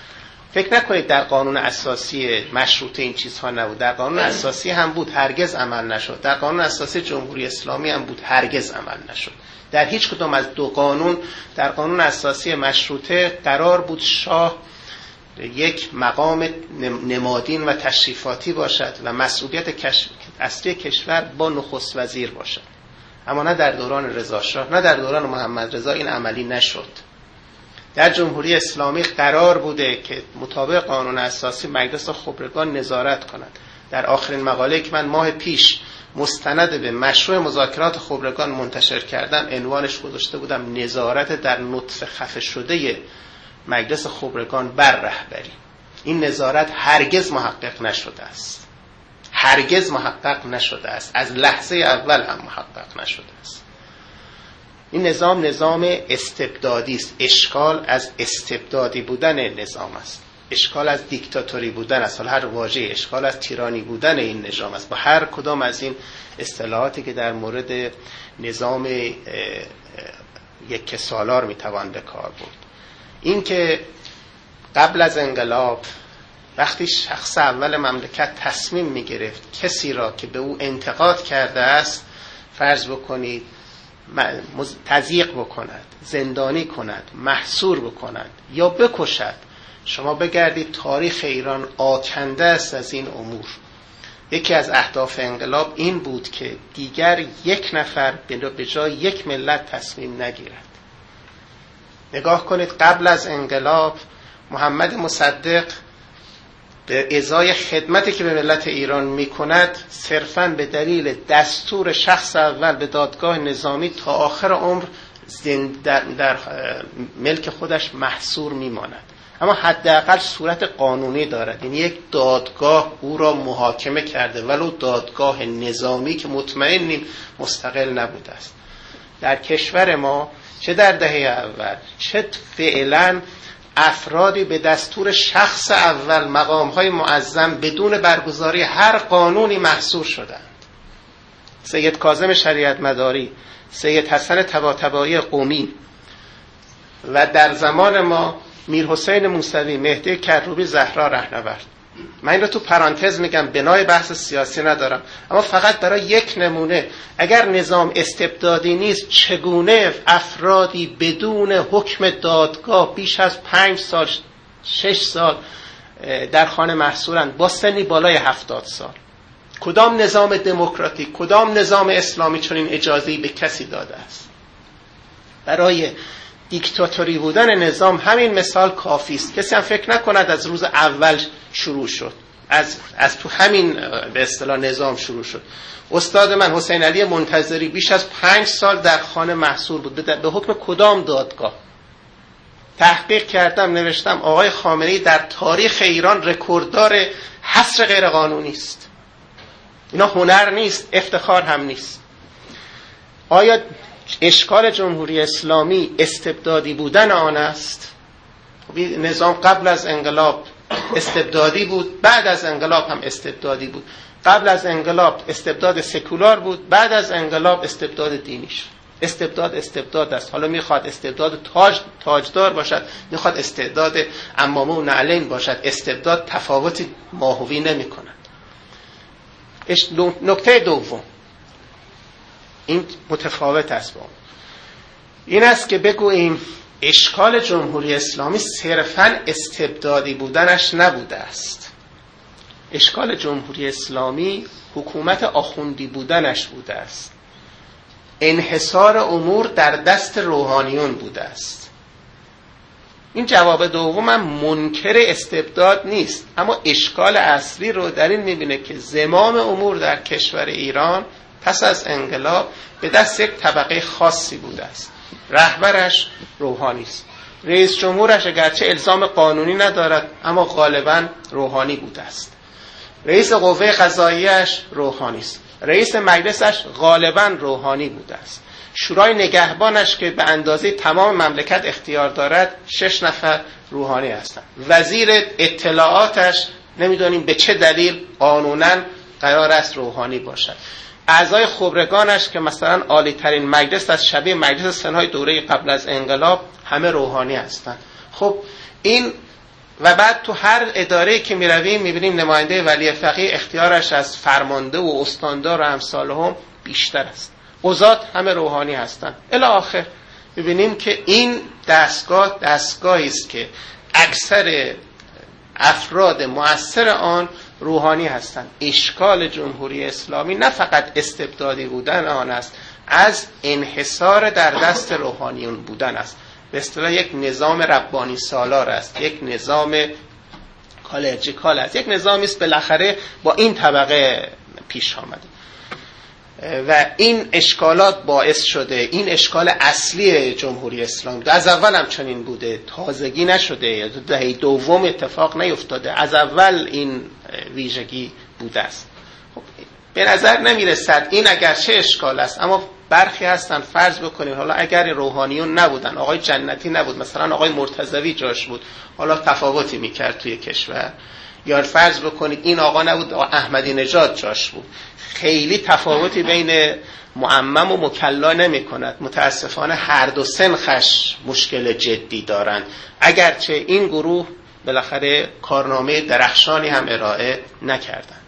فکر نکنید در قانون اساسی مشروطه این چیزها نبود. در قانون اساسی هم بود، هرگز عمل نشد. در قانون اساسی جمهوری اسلامی هم بود، هرگز عمل نشد. در هیچ کدام از دو قانون، در قانون اساسی مشروطه قرار بود شاه یک مقام نمادین و تشریفاتی باشد و مسئولیت کش... اصلی کشور با نخست وزیر باشد. اما نه در دوران رضا شاه، نه در دوران محمد رضا این عملی نشد. در جمهوری اسلامی قرار بوده که مطابق قانون اساسی مجلس خبرگان نظارت کند. در آخرین مقاله که من ماه پیش مستند به مشروع مذاکرات خبرگان منتشر کردم، عنوانش گذاشته بودم نظارت در نطفه خفه شده مجلس خبرگان بر رهبری. این نظارت هرگز محقق نشده است، هرگز محقق نشده است، از لحظه اول هم محقق نشده است. این نظام نظام استبدادی است. اشکال از استبدادی بودن نظام است، اشکال از دیکتاتوری بودن است. هر واژه اشکال از تیرانی بودن این نظام است. با هر کدام از این اصطلاحاتی که در مورد نظام یک سالار میتوان به کار برد. این که قبل از انقلاب وقتی شخص اول مملکت تصمیم میگرفت کسی را که به او انتقاد کرده است فرض بکنید تضییق بکند، زندانی کند، محصور بکند یا بکشد، شما بگردید تاریخ ایران آکنده است از این امور. یکی از اهداف انقلاب این بود که دیگر یک نفر به جای یک ملت تصمیم نگیرد. نگاه کنید قبل از انقلاب محمد مصدق به ازای خدمتی که به ملت ایران میکند صرفاً به دلیل دستور شخص اول به دادگاه نظامی تا آخر عمر در, در ملک خودش محصور میماند. اما حداقل صورت قانونی دارد، یعنی یک دادگاه او را محاکمه کرده، ولو دادگاه نظامی که مطمئنیم مستقل نبوده است. در کشور ما چه در دهه اول چه فعلا افرادی به دستور شخص اول مقام‌های معظم بدون برگزاری هر قانونی محصور شدند. سید کاظم شریعت مداری، سید حسن طباطبایی قمی و در زمان ما میر حسین موسوی، مهدی کروبی، زهرا رهنورد. من این رو تو پرانتز میگم، بنای بحث سیاسی ندارم، اما فقط برای یک نمونه. اگر نظام استبدادی نیست چگونه افرادی بدون حکم دادگاه بیش از پنج سال شش سال در خانه محصورند با سنی بالای هفتاد سال؟ کدام نظام دموکراتیک، کدام نظام اسلامی چنین اجازه‌ای به کسی داده است؟ برای دیکتاتوری بودن نظام همین مثال کافی است. کسی هم فکر نکند از روز اول شروع شد، از از تو همین به اصطلاح نظام شروع شد. استاد من حسین علی منتظری بیش از پنج سال در خانه محصور بود. به حکم کدام دادگاه؟ تحقیق کردم، نوشتم آقای خامنه‌ای در تاریخ ایران رکورددار حصر غیر قانونی است. اینا هنر نیست، افتخار هم نیست. آیا اشکال جمهوری اسلامی استبدادی بودن آن است؟ نظام قبل از انقلاب استبدادی بود، بعد از انقلاب هم استبدادی بود. قبل از انقلاب استبداد سکولار بود، بعد از انقلاب استبداد دینی شد. استبداد استبداد است. حالا میخواد استبداد تاج تاجدار باشد، میخواد استبداد عمامه و نعلین باشد، استبداد تفاوتی ماهوی نمی کند. نکته دوم، این متفاوت است با این است که بگوییم اشکال جمهوری اسلامی صرفاً استبدادی بودنش نبوده است. اشکال جمهوری اسلامی حکومت آخوندی بودنش بوده است. انحصار امور در دست روحانیون بوده است. این جواب دومم منکر استبداد نیست، اما اشکال اصلی رو در این میبینه که زمام امور در کشور ایران پس از انقلاب به دست یک طبقه خاصی بوده است. رهبرش روحانی است. رئیس جمهورش اگرچه الزام قانونی ندارد اما غالباً روحانی بوده است. رئیس قوه قضاییش روحانی است. رئیس مجلسش غالباً روحانی بوده است. شورای نگهبانش که به اندازه تمام مملکت اختیار دارد شش نفر روحانی هستند. وزیر اطلاعاتش نمیدونیم به چه دلیل قانوناً قرار است روحانی باشد. اعضای خبرگانش که مثلا عالی ترین مجلس از شبیه مجلس سنای دوره قبل از انقلاب همه روحانی هستند. خب این و بعد تو هر اداره که میرویم میبینیم نماینده ولی فقیه اختیارش از فرمانده و استاندار و امثال هم بیشتر است. قضات همه روحانی هستند الی آخر. میبینیم که این دستگاه دستگاهی است که اکثر افراد مؤثر آن روحانی هستند. اشکال جمهوری اسلامی نه فقط استبدادی بودن آن است، از انحصار در دست روحانیون بودن است. به اصطلاح یک نظام ربانی سالار است، یک نظام کالرژیکال است، یک نظامی است بالاخره با این طبقه پیش آمده و این اشکالات باعث شده، این اشکال اصلی جمهوری اسلامی از اول هم چنین بوده، تازگی نشده، دهه دوم اتفاق نیفتاده، از اول این ویژگی بوده است. خب به نظر نمیرسد این اگرچه اشکال است، اما برخی هستن فرض بکنیم حالا اگر روحانیون نبودن، آقای جنتی نبود، مثلا آقای مرتضوی جاش بود، حالا تفاوتی میکرد توی کشور، یا فرض بکنید این آقا نبود، آقا احمدی نژاد جاش بود، خیلی تفاوتی بین معمم و مکلا نمی کند. متاسفانه هر دو سنخش مشکل جدی دارند، اگرچه این گروه بالاخره کارنامه درخشانی هم ارائه نکردند.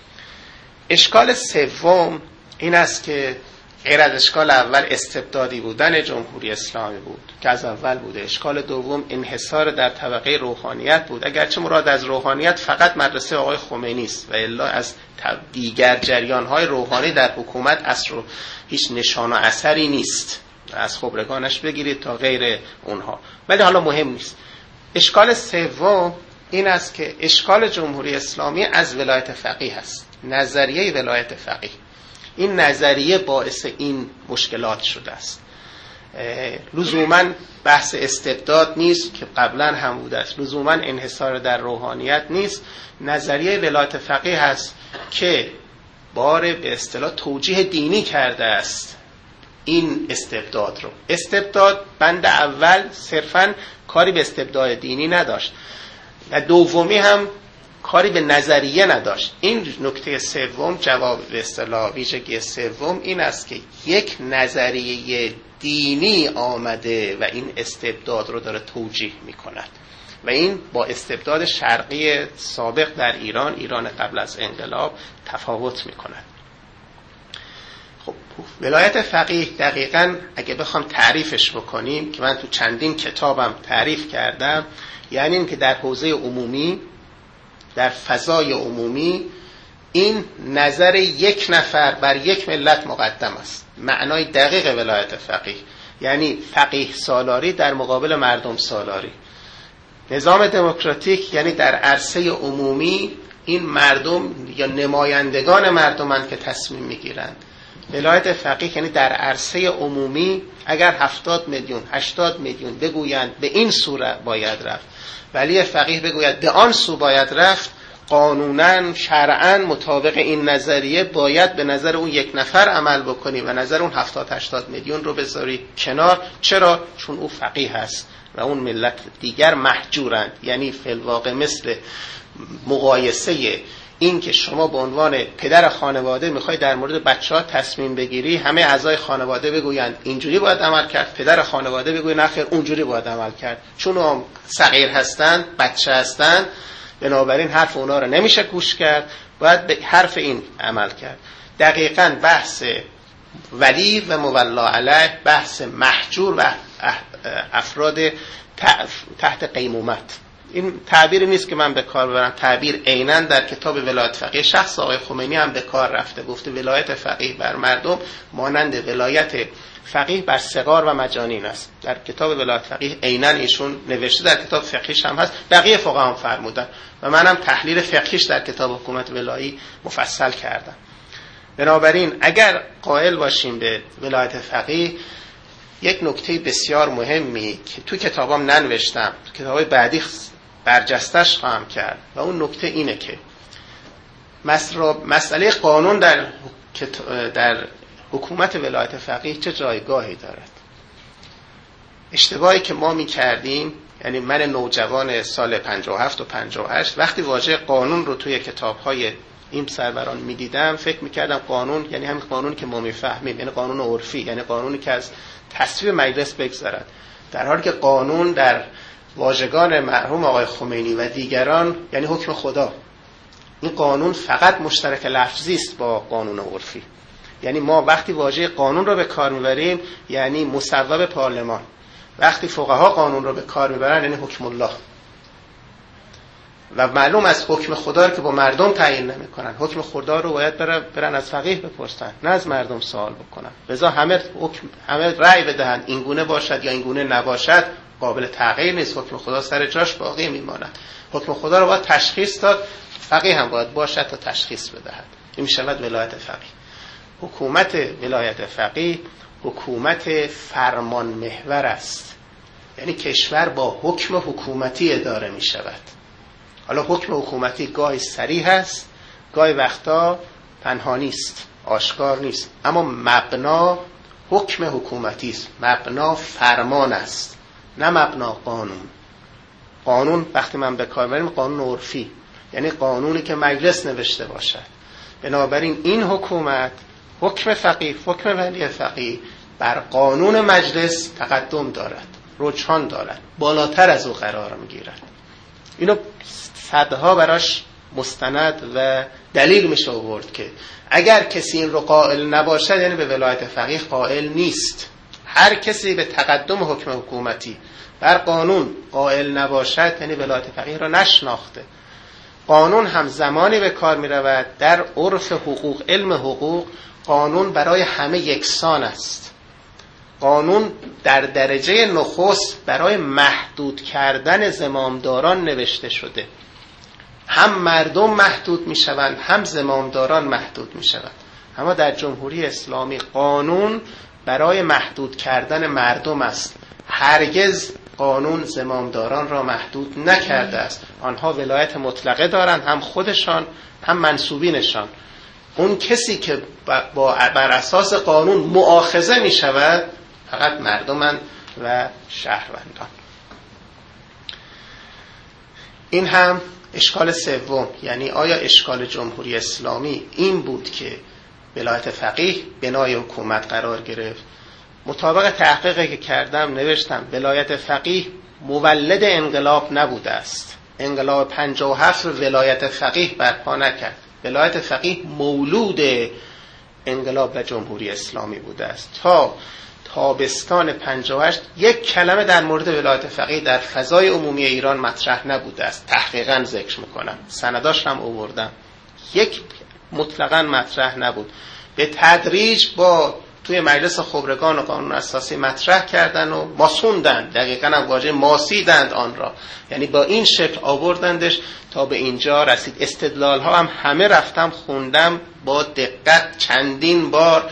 اشکال سوم این است که غیر از اشکال اول استبدادی بودن جمهوری اسلامی بود که از اول بوده، اشکال دوم انحصار در طبقه روحانیت بود، اگرچه مراد از روحانیت فقط مدرسه آقای خمینی است و الا از دیگر جریان‌های روحانی در حکومت اصر و هیچ نشان و اثری نیست، از خبرگانش بگیرید تا غیر اونها، ولی حالا مهم نیست. اشکال سوم این است که اشکال جمهوری اسلامی از ولایت فقیه است، نظریه ولایت فقیه. این نظریه باعث این مشکلات شده است. لزوماً بحث استبداد نیست که قبلا هم بوده است، لزوماً انحصار در روحانیت نیست، نظریه ولایت فقیه هست که بار به اصطلاح توجیه دینی کرده است این استبداد رو. استبداد بند اول صرفاً کاری به استبداد دینی نداشت و دومی هم کاری به نظریه نداشت. این نکته سوم، جواب به اصطلاح ویژگی سوم این است که یک نظریه دینی آمده و این استبداد رو داره توجیه می کند و این با استبداد شرقی سابق در ایران، ایران قبل از انقلاب تفاوت می کند. خب ولایت فقیه دقیقاً اگه بخوام تعریفش بکنیم که من تو چندین کتابم تعریف کردم، یعنی این که در حوزه عمومی، در فضای عمومی این نظر یک نفر بر یک ملت مقدم است. معنای دقیق ولایت فقیه یعنی فقیه سالاری در مقابل مردم سالاری. نظام دموکراتیک یعنی در عرصه عمومی این مردم یا نمایندگان مردمند که تصمیم میگیرند. ولایت فقیه یعنی در عرصه عمومی اگر هفتاد میلیون هشتاد میلیون بگویند به این سو باید رفت، ولی فقیه بگوید به آن سو باید رفت، قانونا شرعا مطابق این نظریه باید به نظر اون یک نفر عمل بکنی و نظر اون هفتاد هشتاد میلیون رو بذاری کنار. چرا؟ چون او فقیه هست و اون ملت دیگر محجورند. یعنی فی الواقع مثل مقایسه این که شما به عنوان پدر خانواده میخوای در مورد بچه‌ها تصمیم بگیری، همه اعضای خانواده بگویند اینجوری باید عمل کرد، پدر خانواده بگوید نه خیر اونجوری باید عمل کرد، چون هم صغیر هستند، بچه هستند، بنابراین حرف اونا رو نمیشه گوش کرد، باید به حرف این عمل کرد. دقیقاً بحث ولی و مولا علیه، بحث محجور و افراد تحت قیمومت. این تعبیری نیست که من به کار ببرم، تعبیر عیناً در کتاب ولایت فقیه شخص آقای خمینی هم به کار رفته، گفته ولایت فقیه بر مردم مانند ولایت فقیه بر صغار و مجانین است. در کتاب ولایت فقیه عیناً ایشون نوشته، در کتاب فقهیش هم هست، بقیه فقها هم فرمودن و منم تحلیل فقهیش در کتاب حکومت ولایی مفصل کردم. بنابراین اگر قائل باشیم به ولایت فقیه، یک نکته بسیار مهمی که تو کتابام ننوشتم، تو کتابای بعدی برجستش خواهم کرد و اون نکته اینه که مسئله قانون در در حکومت ولایت فقیه چه جایگاهی دارد. اشتباهی که ما می کردیم، یعنی من نوجوان سال پنجاه و هفت و پنجاه و هشت وقتی واژه قانون رو توی کتاب‌های این سروران می دیدم، فکر می کردم قانون یعنی همین قانونی که ما می فهمیم، یعنی قانون عرفی، یعنی قانونی که از تصویب مجلس بگذرد، در حالی که قانون در واژگان مرحوم آقای خمینی و دیگران یعنی حکم خدا. این قانون فقط مشترک لفظی است با قانون عرفی. یعنی ما وقتی واژه قانون رو به کار میبریم یعنی مصوب پارلمان، وقتی فقها قانون رو به کار میبرن یعنی حکم الله. و معلوم از حکم خدا رو که با مردم تعیین نمیکنن، حکم خدا رو باید برن از فقیه بپرسن، نه از مردم سوال بکنن. لذا همه حکم همه رأی بدهن این گونه باشد یا این گونه نباشد، قابل تغییر نیست. حکم خدا سر جاش باقی میماند. حکم خدا رو باید تشخیص داد، فقیه هم باید باشد تا تشخیص بدهد. این میشود ولایت فقیه. حکومت ولایت فقیه حکومت فرمان محور است، یعنی کشور با حکم حکومتی اداره می شود. حالا حکم حکومتی گاهی صریح است، گاهی وقتا پنهانی است، آشکار نیست، اما مبنا حکم حکومتی است، مبنا فرمان است، نه مبنا قانون. قانون وقتی من به کار میبرم قانون عرفی، یعنی قانونی که مجلس نوشته باشد. بنابراین این حکومت حکم فقیه، حکم ولی فقیه بر قانون مجلس تقدم دارد، رجحان دارد، بالاتر از او قرار میگیرد. اینو صدها براش مستند و دلیل میشه آورد که اگر کسی این رو قائل نباشد یعنی به ولایت فقیه قائل نیست. هر کسی به تقدم حکم حکومتی بر قانون قائل نباشد یعنی ولایت فقیه را نشناخته. قانون هم زمانی به کار می رود در عرف حقوق، علم حقوق، قانون برای همه یکسان است. قانون در درجه نخست برای محدود کردن زمامداران نوشته شده. هم مردم محدود می شوند، هم زمامداران محدود می شوند. اما در جمهوری اسلامی قانون برای محدود کردن مردم است. هرگز قانون زمامداران را محدود نکرده است. آنها ولایت مطلقه دارند، هم خودشان هم منسوبینشان. اون کسی که با بر اساس قانون مؤاخذه می شود فقط مردمان و شهروندان. این هم اشکال سوم، یعنی آیا اشکال جمهوری اسلامی این بود که ولایت فقیه بنای حکومت قرار گرفت؟ مطابق تحقیقی که کردم نوشتم ولایت فقیه مولد انقلاب نبوده است. انقلاب پنجاه و هفت ولایت فقیه برپا نکرد. ولایت فقیه مولود انقلاب و جمهوری اسلامی بوده است. تا تابستان پنجاه و هشت یک کلمه در مورد ولایت فقیه در فضای عمومی ایران مطرح نبوده است. تحقیقاً ذکر میکنم، سنداش هم آوردم، یک مطلقاً مطرح نبود. به تدریج با توی مجلس خبرگان و قانون اساسی مطرح کردن و ماسوندن، دقیقاً هم واژه ماسیدند آن را، یعنی با این شکل آوردندش تا به اینجا رسید. استدلال ها هم همه رفتم خوندم با دقت چندین بار.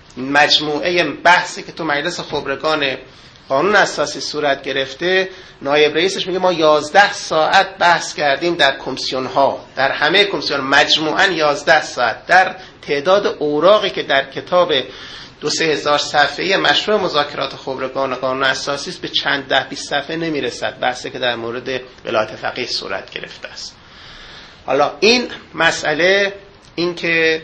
مجموعه بحثی که تو مجلس خبرگان قانون اساسی صورت گرفته، نایب رئیسش میگه ما یازده ساعت بحث کردیم در کمیسیون ها، در همه کمیسیون مجموعاً یازده ساعت. در تعداد اوراقی که در کتاب دو سه هزار صفحه‌ای مشروع مذاکرات خبرگان قانون اساسی است به چند ده بیست صفحه نمیرسد بحثی که در مورد ولایت فقیه صورت گرفته است. حالا این مسئله این که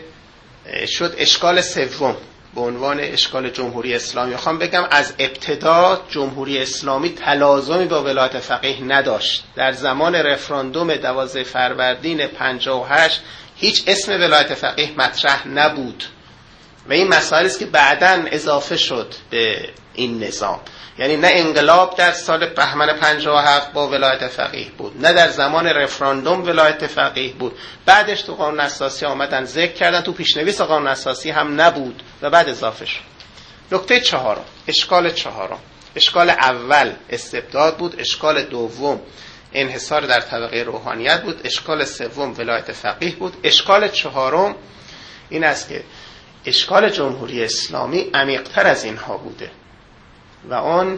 شد اشکال سوم به عنوان اشکال جمهوری اسلامی. میخوام بگم از ابتدا جمهوری اسلامی تلازمی با ولایت فقیه نداشت. در زمان رفراندوم دوازده فروردین پنجاه و هشت هیچ اسم ولایت فقیه مطرح نبود و این مسائلی است که بعداً اضافه شد به این نظام. یعنی نه انقلاب در سال بهمن پنجاه و هفت با ولایت فقیه بود، نه در زمان رفراندوم ولایت فقیه بود. بعدش تو قانون اساسی آمدن ذکر کردن، تو پیشنویس قانون اساسی هم نبود و بعد اضافه شد. نکته چهارم، اشکال چهارم. اشکال اول استبداد بود، اشکال دوم انحصار در طبقه روحانیت بود، اشکال سوم ولایت فقیه بود. اشکال چهارم این است که اشکال جمهوری اسلامی عمیق‌تر از اینها بوده و آن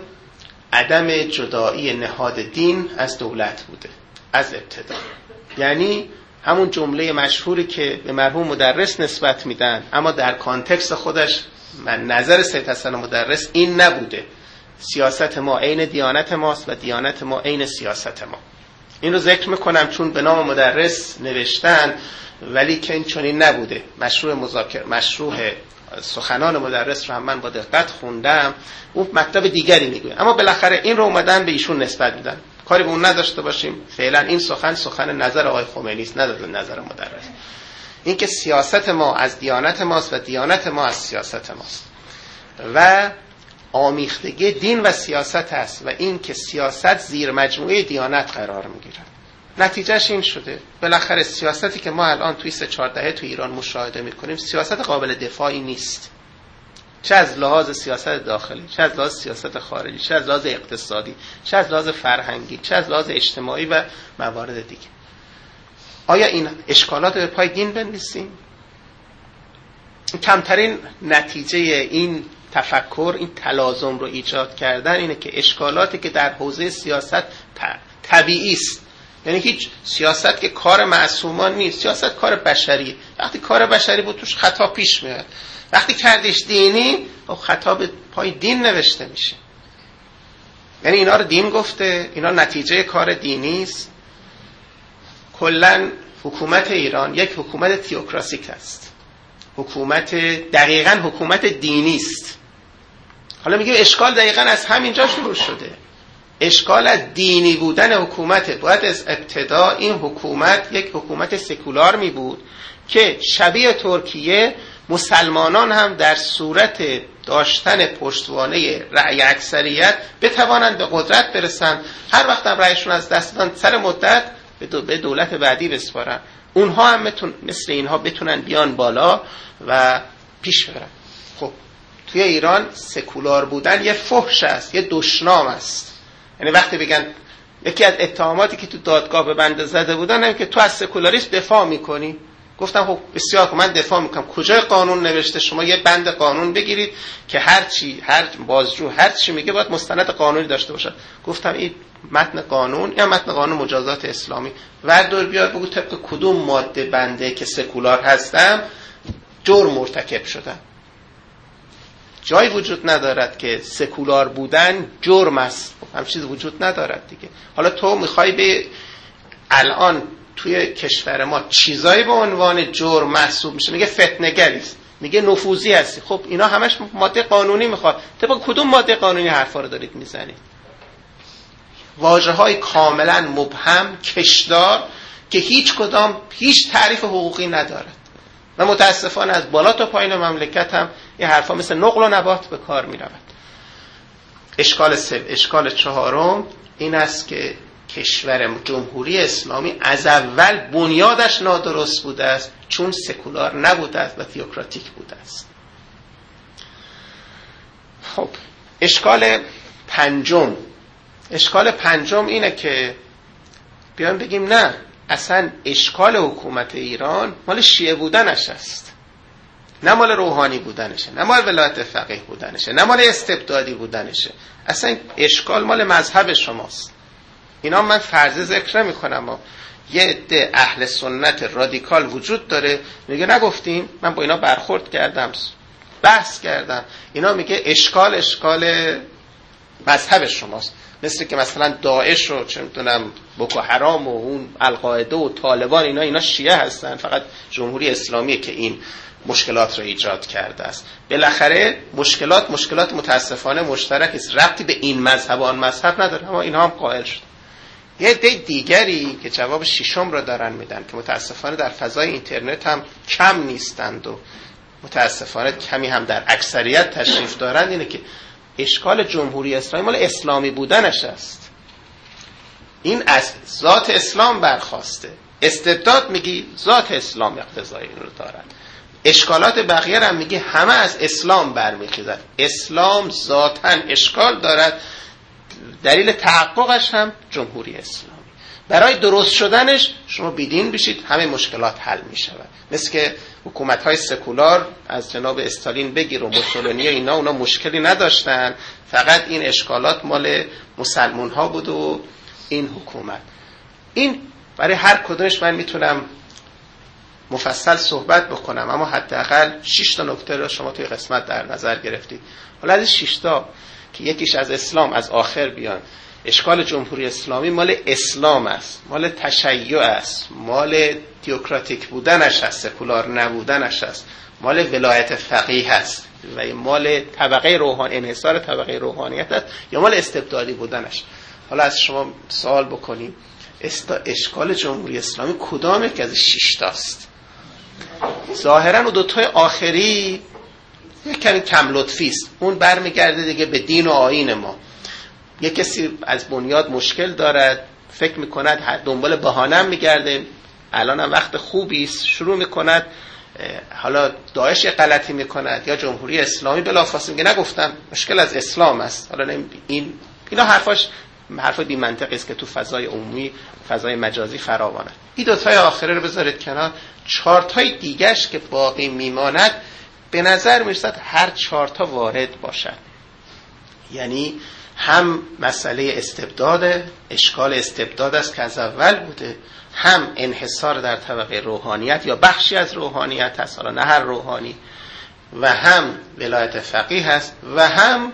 عدم جدایی نهاد دین از دولت بوده از ابتدا. یعنی همون جمله مشهوری که به مرحوم مدرس نسبت میدن اما در کانتکست خودش من نظر سید حسن مدرس این نبوده. سیاست ما عین دیانت ماست و دیانت ما عین سیاست ما. این رو ذکر میکنم چون به نام مدرس نوشتن ولی که این چنین نبوده. مشروع مذاکره مشروع سخنان مدرس رو هم من با دقت خوندم، اون مطلب دیگری میگه، اما بالاخره این رو اومدن به ایشون نسبت میدن. کاری به اون نداشته باشیم. فعلا این سخن سخن نظر آقای خمینی است، نه نظر مدرس. این که سیاست ما از دیانت ماست و دیانت ما از سیاست ماست و آمیختگی دین و سیاست است و این که سیاست زیر مجموعه دیانت قرار میگیره. نتیجهش این شده بالاخره سیاستی که ما الان توی سه چهار دهه تو ایران مشاهده میکنیم سیاست قابل دفاعی نیست، چه از لحاظ سیاست داخلی، چه از لحاظ سیاست خارجی، چه از لحاظ اقتصادی، چه از لحاظ فرهنگی، چه از لحاظ اجتماعی و موارد دیگه. آیا این اشکالات به پای دین بنویسیم؟ کمترین نتیجه این تفکر، این تلازم رو ایجاد کردن اینه که اشکالاتی که در حوزه سیاست طبیعی است، یعنی هیچ سیاست که کار معصومان نیست، سیاست کار بشری، وقتی کار بشری بود توش خطا پیش میاد، وقتی کردیش دینی خطا به پای دین نوشته میشه. یعنی اینا رو دین گفته، اینا نتیجه کار دینی است. کلن حکومت ایران یک حکومت تئوکراسیک است، حکومت دقیقاً حکومت دینی است. حالا میگه اشکال دقیقاً از همینجا شروع شده. اشکال از دینی بودن حکومت. باید از ابتدا این حکومت یک حکومت سکولار می بود که شبیه ترکیه مسلمانان هم در صورت داشتن پشتوانه رأی اکثریت بتوانند به قدرت برسند، هر وقت هم رأیشون از دست دادن سر مدت به دولت بعدی بسپارن، اونها هم بتون مثل اینها بتونن بیان بالا و پیش برن. خب توی ایران سکولار بودن یه فحش است، یه دشنام است. یعنی وقتی بگن یکی از اتهاماتی که تو دادگاه به بنده زده بودن اینه که تو از سکولاریسم دفاع میکنی. گفتم خب بسیار خوب، من دفاع میکنم. کجای قانون نوشته شما یه بند قانون بگیرید که هر چی هر بازجو هر چی میگه باید مستند قانونی داشته باشه؟ گفتم این متن قانون یا متن قانون مجازات اسلامی وردار بیار بگو طبق کدوم ماده بنده که سکولار هستم جرم مرتکب شدم. جایی وجود ندارد که سکولار بودن جرم است. هم چیز وجود ندارد دیگه. حالا تو میخوای به الان توی کشور ما چیزایی به عنوان جرم محسوب میشه، میگه فتنه‌گری است، میگه نفوذی هستی. خب اینا همش ماده قانونی میخواد. طبق کدوم ماده قانونی حرفا رو دارید میزنید؟ واژه‌های کاملا مبهم، کشدار که هیچ کدام هیچ تعریف حقوقی ندارد و متاسفانه از بالا تا پایین مملکت هم این حرفا مثل نقل و نبات به کار می رود. اشکال سه، اشکال چهارم این است که کشور جمهوری اسلامی از اول بنیادش نادرست بوده است، چون سکولار نبوده است و تئوکراتیک بوده است. خب اشکال پنجم، اشکال پنجم اینه که بیان بگیم نه، اصلا اشکال حکومت ایران مال شیعه بودنش است، نه مال روحانی بودنشه، نه مال ولایت فقیه بودنشه، نه مال استبدادی بودنشه. اصلا اشکال مال مذهب شماست. اینا من فرض ذکر نمی کنم و یه عده اهل سنت رادیکال وجود داره میگه نگفتیم، من با اینا برخورد کردم، بحث کردم، اینا میگه اشکال اشکال مذهب شماست. مثل که مثلا داعش و چه میدونم بoko حرام و اون القاعده و طالبان اینا اینا شیعه هستن، فقط جمهوری اسلامیه که این مشکلات رو ایجاد کرده است. بالاخره مشکلات مشکلات متاسفانه مشترک است، ربطی به این مذهب و آن مذهب نداره، اما اینها هم قائل شد. یه عده دیگری که جواب ششم رو دارن میدن که متاسفانه در فضای اینترنت هم کم نیستند و متاسفانه کمی هم در اکثریت تشریف دارند، اینه که اشکال جمهوری اسلامی مال اسلامی بودنش است. این از ذات اسلام برخواسته. استبداد میگی ذات اسلام اقتضای این رو دارد. اشکالات بقیه هم میگی همه از اسلام برمیخیزد. اسلام ذاتاً اشکال دارد، دلیل تحققش هم جمهوری اسلامی. برای درست شدنش شما بیدین بشید همه مشکلات حل میشود. مثل که حکومت‌های سکولار از جناب استالین بگیر و موسولینی و اینا اونا مشکلی نداشتن، فقط این اشکالات مال مسلمان‌ها بود و این حکومت. این برای هر کدومش من میتونم مفصل صحبت بکنم، اما حداقل شش تا نکته رو شما توی قسمت در نظر گرفتید. حالا از شش تا که یکیش از اسلام از آخر بیان، اشکال جمهوری اسلامی مال اسلام است، مال تشیع است، مال تئوکراتیک بودنش است، سکولار نبودنش است، مال ولایت فقیه است و مال طبقه روحانی، انحصار طبقه روحانیت است، یا مال استبدادی بودنش. حالا از شما سوال بکنیم اشکال جمهوری اسلامی کدامه که از شش تاست؟ ظاهرا اون دوتای آخری یک کمی کم لطفی است. اون برمیگرده دیگه به دین و آیین ما. یک کسی از بنیاد مشکل دارد، فکر میکند دنبال بهانه میگرده، الان هم وقت خوبی است، شروع میکند حالا داعش یه غلطی میکند یا جمهوری اسلامی بلافاصله میگه نگفتم مشکل از اسلام است. حالا این اینا حرفاش حرف بی منطقی است که تو فضای عمومی، فضای مجازی فراوانه. این دو تای آخره رو بذارید کنار. چهار تای دیگه‌اش که باقی میماند به نظر میرسد هر چهار تا وارد باشد. یعنی هم مسئله استبداد، اشکال استبداد است که از اول بوده، هم انحصار در طبقه روحانیت یا بخشی از روحانیت هست، حالا نه هر روحانی، و هم ولایت فقیه هست، و هم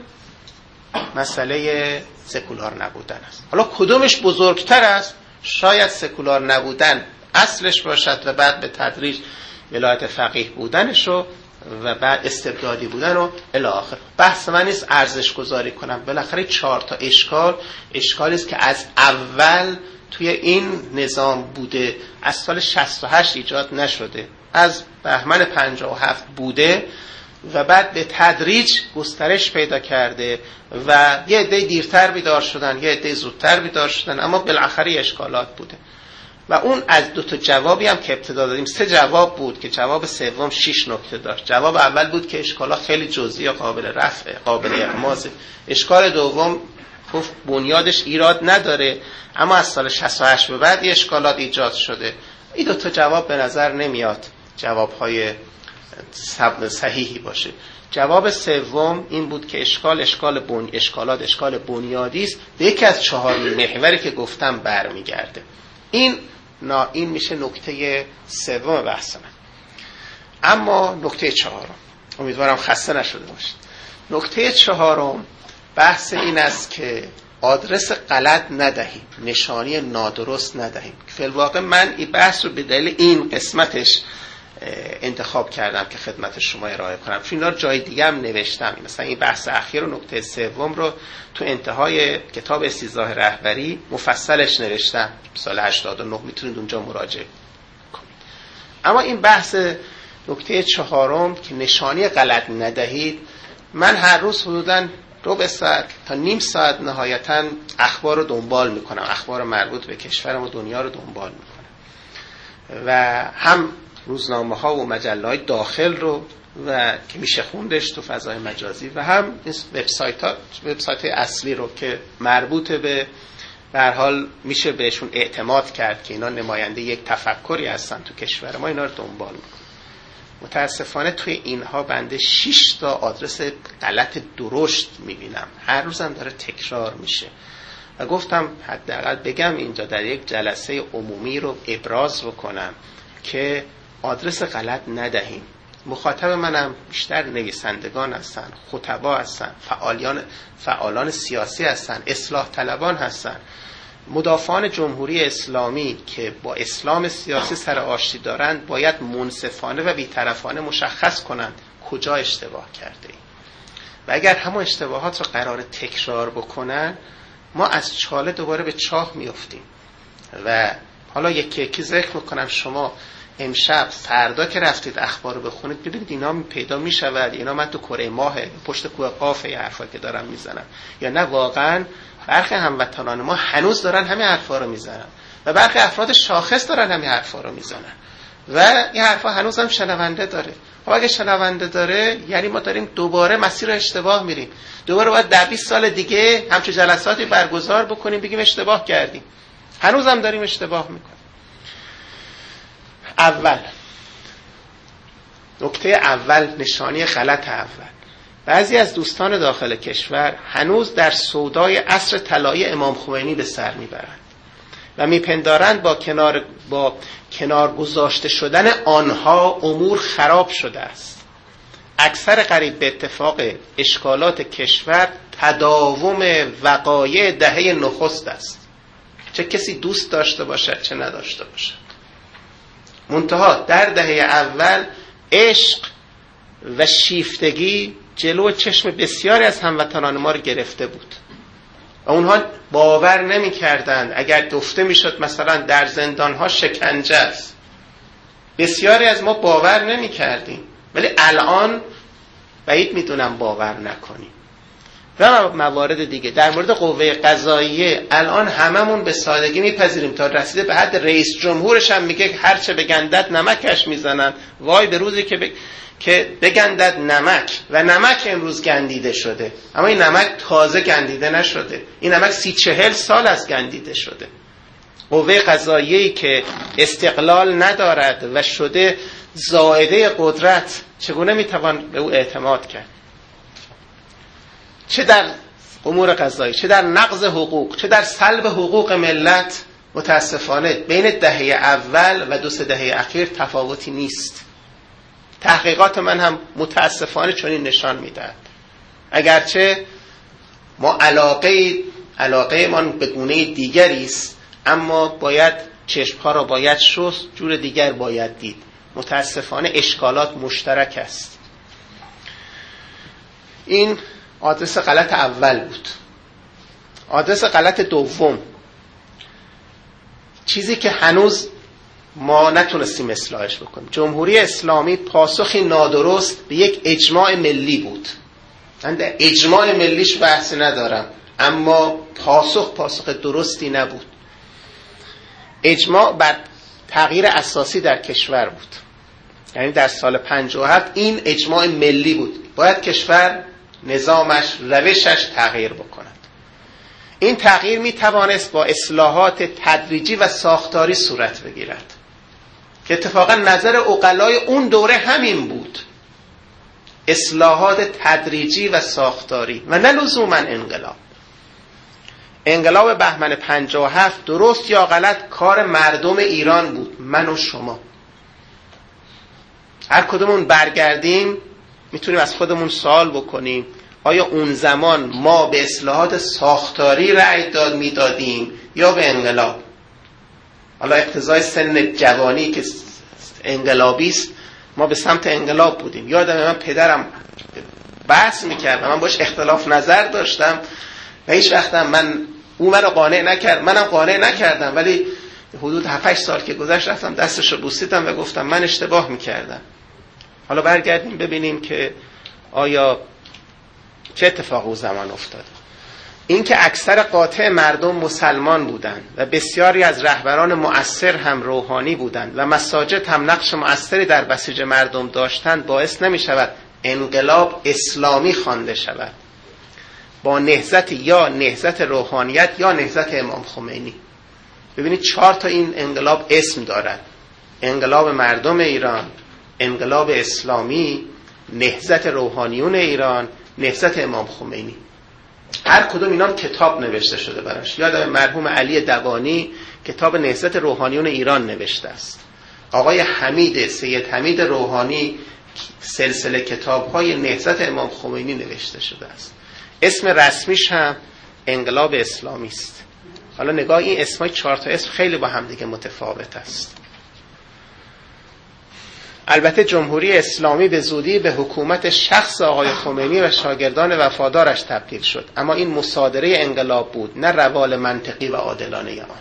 مسئله سکولار نبودن است. حالا کدومش بزرگتر است؟ شاید سکولار نبودن اصلش باشد و بعد به تدریج ولایت فقیه بودنش رو و بعد استبدادی بودن رو الی آخر. بحث من نیست ارزش گذاری کنم. بالاخره چهار تا اشکال اشکالی است که از اول توی این نظام بوده، از سال شصت و هشت ایجاد نشده، از بهمن پنجاه و هفت بوده و بعد به تدریج گسترش پیدا کرده و یه عده دیرتر بیدار شدن، یه عده زودتر بیدار شدن، اما بالاخره اشکالات بوده. و اون از دو تا جوابی هم که ابتدا دادیم، سه جواب بود که جواب سوم شش نکته داشت. جواب اول بود که اشکالات خیلی جزئی و قابل رفع، قابل اغماضه. اشکال دوم گفت بنیادش ایراد نداره، اما از سال شصت و هشت به بعد یه اشکالات ایجاد شده. این دو تا جواب به نظر نمیاد جواب‌های صحیحی باشه. جواب سوم این بود که اشکال اشکال بن... اشکالات اشکال بنیادی است، به یکی از چهار محوری که گفتم برمیگرده. این نا این میشه نکته سوم بحث من. اما نکته چهارم، امیدوارم خسته نشده باشید. نکته چهارم بحث این است که آدرس غلط ندهیم، نشانی نادرست ندهیم. فی الواقع من این بحث رو به دلیل این قسمتش انتخاب کردم که خدمت شما ارائه کنم، چون اینا رو جای دیگه هم نوشتم. مثلا این بحث اخیر و نکته سوم رو تو انتهای کتاب استیضاح رهبری مفصلش نوشتم سال هشتاد و نه، میتونید اونجا مراجعه کنید. اما این بحث نکته چهارم که نشانی غلط ندهید، من هر روز حدوداً ربع ساعت تا نیم ساعت نهایتاً اخبار رو دنبال میکنم، اخبار مربوط به کشورم و دنیا رو دنبال میکنم و هم روزنامه ها و مجله های داخل رو و که میشه خوندش تو فضای مجازی و هم وبسایت ها وبسایت های اصلی رو که مربوط به به هر حال میشه بهشون اعتماد کرد که اینا نماینده یک تفکری هستن تو کشور ما، اینا رو دنبال میکنم. متاسفانه توی اینها بنده شش تا آدرس غلط درشت میبینم، هر روزم داره تکرار میشه و گفتم حداقل بگم اینجا در یک جلسه عمومی رو ابراز بکنم که آدرس غلط ندهیم. مخاطب منم بیشتر نویسندگان هستن، خطبا هستن، فعالان فعالان سیاسی هستن، اصلاح طلبان هستن، مدافعان جمهوری اسلامی که با اسلام سیاسی سر آشتی دارند باید منصفانه و بی‌طرفانه مشخص کنند کجا اشتباه کرده ایم. و اگر همون اشتباهات رو قرار تکرار بکنن ما از چاله دوباره به چاه میافتیم. و حالا یکی یکی ذکر میکنم. شما امشب فردا که رفتید اخبار رو بخونید ببینید اینا پیدا میشود، اینا من تو کره ماه پشت کوه قاف یه حرفا که دارم میزنم یا نه واقعا برخی هموطنان ما هنوز دارن همین حرفا رو میزنن و برخی افراد شاخص دارن همین حرفا رو میزنن و این حرفا هنوز هم شنونده داره. خب اگه شنونده داره یعنی ما داریم دوباره مسیر اشتباه میریم، دوباره باید ده بیست سال دیگه همچون جلساتی برگزار بکنیم بگیم اشتباه کردیم. هنوز هم داریم اشتباه میکنیم. اول نکته اول، نشانی غلط اول، بعضی از دوستان داخل کشور هنوز در سودای عصر طلایی امام خمینی به سر میبرند و میپندارند با کنار با کنار گذاشته شدن آنها امور خراب شده است. اکثر قریب به اتفاق اشکالات کشور تداوم وقایع دهه نخست است، چه کسی دوست داشته باشد چه نداشته باشد. منتها در دهه اول عشق و شیفتگی جلو چشم بسیاری از هموطنان ما رو گرفته بود. و اونها باور نمی کردند اگر گفته می شد مثلا در زندان ها شکنجه است. بسیاری از ما باور نمی کردیم، ولی الان بعید می دونم باور نکنیم. و موارد دیگه در مورد قوه قضاییه الان هممون به سادگی میپذیریم تا رسیده به حد رئیس جمهورش هم میگه هرچه بگندد نمکش میزنن. وای به روزی که, ب... که بگندد نمک، و نمک امروز گندیده شده، اما این نمک تازه گندیده نشده، این نمک سی چهل سال از گندیده شده. قوه قضاییه‌ای که استقلال ندارد و شده زائده قدرت، چگونه میتوان به او اعتماد کرد؟ چه در امور قضایی، چه در نقض حقوق، چه در سلب حقوق ملت، متاسفانه بین دهه اول و دو سه دهه اخیر تفاوتی نیست. تحقیقات من هم متاسفانه چنین نشان میدهد. اگرچه ما علاقه علاقه من به گونه دیگری است، اما باید چشمها را باید شست، جور دیگر باید دید. متاسفانه اشکالات مشترک است. این آدرس غلط اول بود. آدرس غلط دوم، چیزی که هنوز ما نتونستیم اصلاحش بکنیم. جمهوری اسلامی پاسخی نادرست به یک اجماع ملی بود. من در اجماع ملیش بحثی ندارم، اما پاسخ پاسخ درستی نبود. اجماع بر تغییر اساسی در کشور بود. یعنی در سال پنجاه و هفت این اجماع ملی بود، باید کشور نظامش، روشش تغییر بکند. این تغییر می توانست با اصلاحات تدریجی و ساختاری صورت بگیرد که اتفاقا نظر عقلای اون دوره همین بود، اصلاحات تدریجی و ساختاری و نه لزوما انقلاب. انقلاب بهمن پنجاه و هفت درست یا غلط کار مردم ایران بود، من و شما. هر کدومون برگردیم میتونیم از خودمون سوال بکنیم آیا اون زمان ما به اصلاحات ساختاری رأی داد میدادیم یا به انقلاب؟ حالا اقتضای سن جوانی که انقلابی است، ما به سمت انقلاب بودیم. یادم من پدرم بحث میکرد و من باش اختلاف نظر داشتم و هیچ وقتم من او منو قانع نکرد، منم قانع نکردم، ولی حدود هفت هشت سال که گذشت رفتم دستشو بوسیدم و گفتم من اشتباه میکردم. حالا برگردیم ببینیم که آیا چه اتفاق او زمان افتاد. این که اکثر قاطع مردم مسلمان بودند و بسیاری از رهبران مؤثر هم روحانی بودند و مساجد هم نقش مؤثری در بسیج مردم داشتند، باعث نمی شود انقلاب اسلامی خوانده شود با نهضت یا نهضت روحانیت یا نهضت امام خمینی. ببینید چهار تا این انقلاب اسم دارد: انقلاب مردم ایران، انقلاب اسلامی، نهضت روحانیون ایران، نهضت امام خمینی. هر کدوم اینا کتاب نوشته شده براش. یادم مرحوم علی دوانی کتاب نهضت روحانیون ایران نوشته است. آقای حمید سید حمید روحانی سلسله کتاب‌های نهضت امام خمینی نوشته شده است. اسم رسمیش هم انقلاب اسلامی است. حالا نگاه این اسمای چهار تا اسم خیلی با هم دیگه متفاوت است. البته جمهوری اسلامی به زودی به حکومت شخص آقای خمینی و شاگردان وفادارش تبدیل شد، اما این مصادره انقلاب بود، نه روال منطقی و عادلانه آن.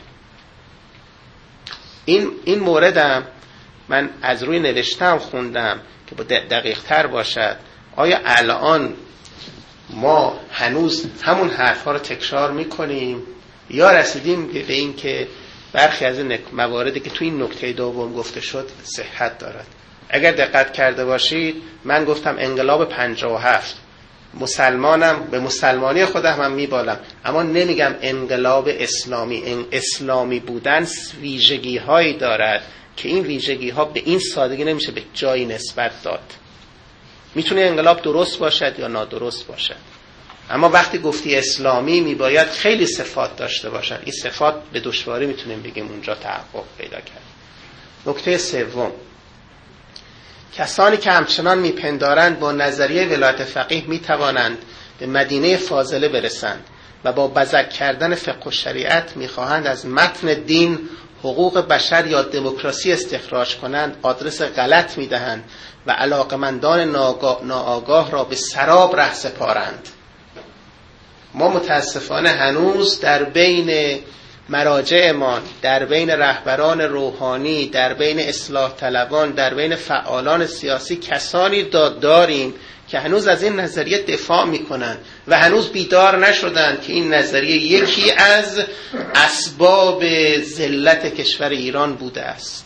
این این موردم من از روی نوشتم خوندم که با دقیق تر باشد. آیا الان ما هنوز همون حرفا رو تکرار میکنیم یا رسیدیم به این که برخی از این مواردی که تو این نکته دوم گفته شد صحت دارد؟ اگر دقت کرده باشید من گفتم انقلاب پنجاه و هفت، مسلمانم، به مسلمانی خودم هم میبالم، اما نمیگم انقلاب اسلامی. ان اسلامی بودن ویژگی هایی دارد که این ویژگی ها به این سادگی نمیشه به جایی نسبت داد. میتونه انقلاب درست باشد یا نادرست باشد، اما وقتی گفتی اسلامی میباید خیلی صفات داشته باشد. این صفات به دشواری میتونیم بگیم اونجا تحقق پیدا کرد. نکته سوم، کسانی که همچنان میپندارند با نظریه ولایت فقیه میتوانند به مدینه فاضله برسند و با بزک کردن فقه و شریعت میخواهند از متن دین حقوق بشر یا دموکراسی استخراج کنند، آدرس غلط میدهند و علاقمندان ناآگاه را به سراب ره سپارند. ما متاسفانه هنوز در بین مراجعمان، در بین رهبران روحانی، در بین اصلاح طلبان، در بین فعالان سیاسی کسانی داریم که هنوز از این نظریه دفاع میکنن و هنوز بیدار نشدن که این نظریه یکی از اسباب ذلت کشور ایران بوده است.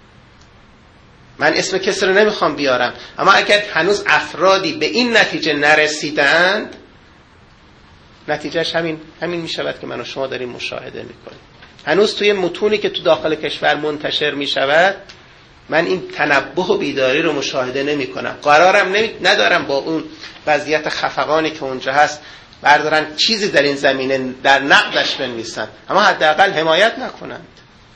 من اسم کسی رو نمیخوام بیارم، اما اگر هنوز افرادی به این نتیجه نرسیدند، نتیجهش همین همین میشود که من و شما داریم مشاهده میکنیم. هنوز توی متونی که تو داخل کشور منتشر میشود من این تنبه و بیداری رو مشاهده نمی کنم. قرارم نمی... ندارم با اون وضعیت خفقانی که اونجا هست بردارن چیزی در این زمینه در نقدش بنویسن، اما حداقل حمایت نکنند.